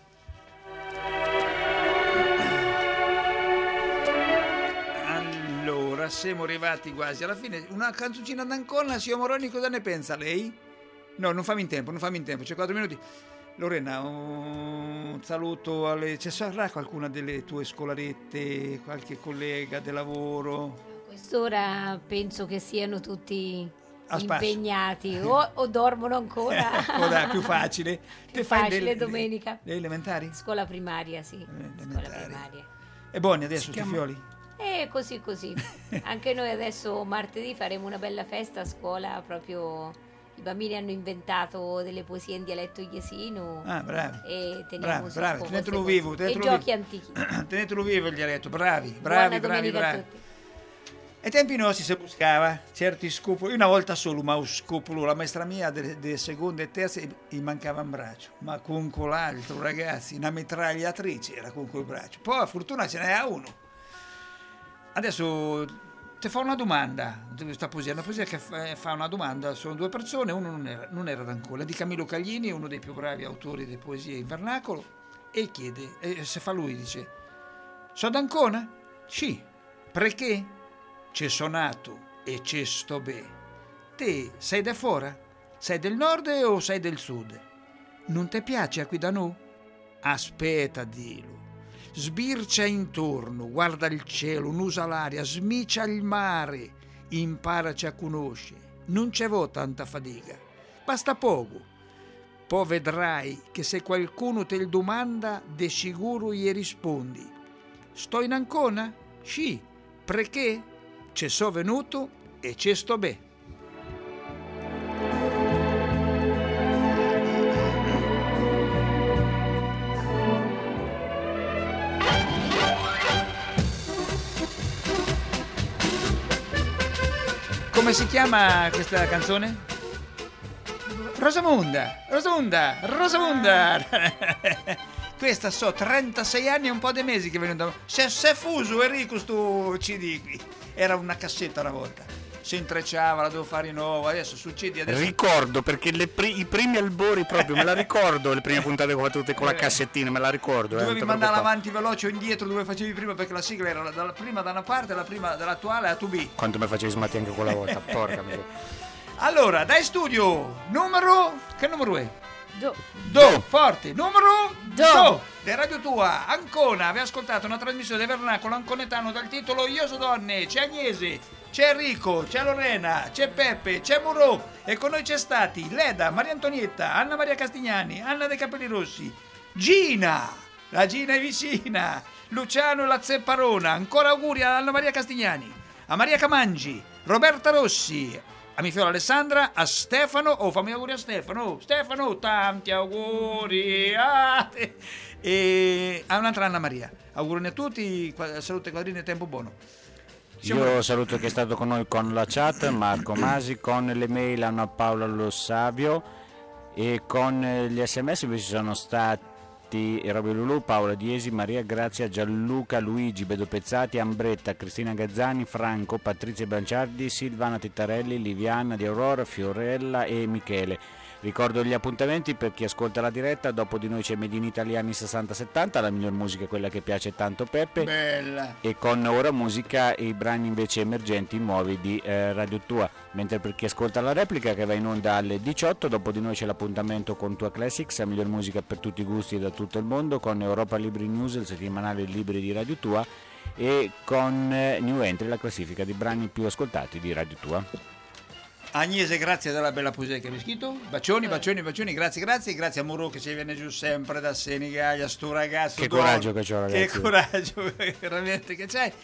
Allora, siamo arrivati quasi alla fine. Una canzoncina d'Ancona, Sio Moroni, cosa ne pensa lei? No, non fammi in tempo, non fammi in tempo, c'è quattro minuti. Lorena, un saluto alle... C'è sarà qualcuna delle tue scolarette, qualche collega di lavoro? Quest'ora penso che siano tutti A spasso. impegnati o, o dormono ancora. O dai, più facile. Più Te fai facile del- domenica. Le elementari? Scuola primaria, sì. Scuola elementari. primaria. E buoni adesso, Si sti chiama- fioli? E così così. Anche noi adesso martedì faremo una bella festa a scuola, proprio i bambini hanno inventato delle poesie in dialetto iesino. Ah, bravi. E teniamo Bravi, sotto bravi, queste tenetelo cose. vivo, E tenetelo giochi vivo. antichi. Tenetelo vivo il dialetto, bravi, bravi, Buona bravi, domenica a bravi. tutti. Ai tempi nostri si buscava certi scopoli, io una volta solo, ma un scopolo, la maestra mia delle seconde e terze gli mancava un braccio, ma con quell'altro ragazzi, una mitragliatrice era con quel braccio, poi a fortuna ce n'era uno. Adesso ti fa una domanda, questa poesia, una poesia che fa, fa una domanda, sono due persone, uno non era, non era d'Ancona, di Camillo Caglini, uno dei più bravi autori di poesie in vernacolo, e chiede, e se fa lui dice, so d'Ancona? Sì, perché? C'è sonato e c'è sto bene. Te sei da fuori? Sei del nord o sei del sud? Non ti piace qui da noi? Aspetta, dillo. Sbircia intorno, guarda il cielo, nusa l'aria, smicia il mare, imparaci a conoscere. Non c'è vo tanta fatica, basta poco. poi vedrai che se qualcuno te il domanda, de sicuro gli rispondi. Sto in Ancona? Sì, perché? Ci so venuto e ci sto bene. Come si chiama questa canzone? Rosamonda, Rosamonda, Rosamonda. Questa so trentasei anni e un po' di mesi che è venuta. Se è fuso Enrico sto C D qui. Era una cassetta una volta. Si intrecciava, la devo fare di nuovo. Adesso succede adesso. Ricordo perché le pri- i primi albori proprio me la ricordo, le prime puntate che ho fatto tutte con la cassettina, me la ricordo. Dovevi eh, mandare avanti veloce o indietro dove facevi prima, perché la sigla era dalla prima da una parte e la prima dall'attuale a to be. Quanto mi facevi smatti anche quella volta, porca miseria. Allora, dai studio, numero... Che numero è? Do. Do, forte. Numero... Do. Do. De Radio Tua, Ancona. Aveva ascoltato una trasmissione di Vernacolo anconetano dal titolo Io so donne. C'è Agnese, c'è Enrico, c'è Lorena, c'è Peppe, c'è Murò. E con noi c'è stati Leda, Maria Antonietta, Anna Maria Castignani, Anna dei Capelli Rossi, Gina, la Gina è vicina, Luciano la Zepparona. Ancora auguri a Anna Maria Castignani, a Maria Camangi, Roberta Rossi, a mia figlia Alessandra, a Stefano, oh fammi auguri a Stefano, oh, Stefano, tanti auguri, ah, e a un'altra Anna Maria, auguri a tutti, salute quadrini e tempo buono. Siamo... Io saluto chi è stato con noi con la chat, Marco Masi, con le mail Anna Paola Lo Savio e con gli sms invece sono stati Robio Lulù, Paola Diesi, Maria Grazia, Gianluca, Luigi, Bedo Pezzati, Ambretta, Cristina Gazzani, Franco, Patrizia Banciardi, Silvana Tittarelli, Liviana Di Aurora, Fiorella e Michele. Ricordo gli appuntamenti per chi ascolta la diretta: dopo di noi c'è Medini Italiani sessanta settanta, la miglior musica, quella che piace tanto Peppe. Bella. E con Ora Musica e i brani invece emergenti nuovi di eh, Radio Tua. Mentre per chi ascolta la replica, che va in onda alle diciotto, dopo di noi c'è l'appuntamento con Tua Classics, la miglior musica per tutti i gusti da tutto il mondo, con Europa Libri News, il settimanale Libri di Radio Tua, e con eh, New Entry, la classifica di brani più ascoltati di Radio Tua. Agnese, grazie della bella poesia che hai scritto. Bacioni, bacioni, bacioni, grazie, grazie. Grazie a Muro che ci viene giù sempre da Senigallia, sto ragazzo. Che d'oro. coraggio che c'ho, ragazzi. Che coraggio veramente che c'hai.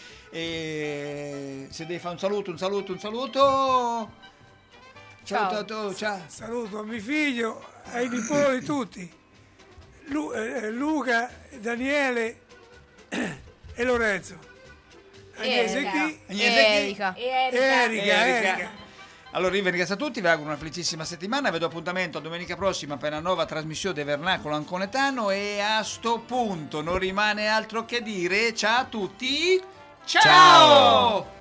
E se devi fare un saluto, un saluto, un saluto. Ciao. Saluto, ciao. Saluto a mio figlio, ai nipoti tutti. Lu- eh, Luca, Daniele e Lorenzo. Agnese Erika. chi? Agnese chi? Erika. Erika, Erika. Erika. Allora io vi ringrazio a tutti, vi auguro una felicissima settimana, vi do appuntamento a domenica prossima per una nuova trasmissione del Vernacolo Anconetano e a sto punto non rimane altro che dire ciao a tutti, ciao! Ciao!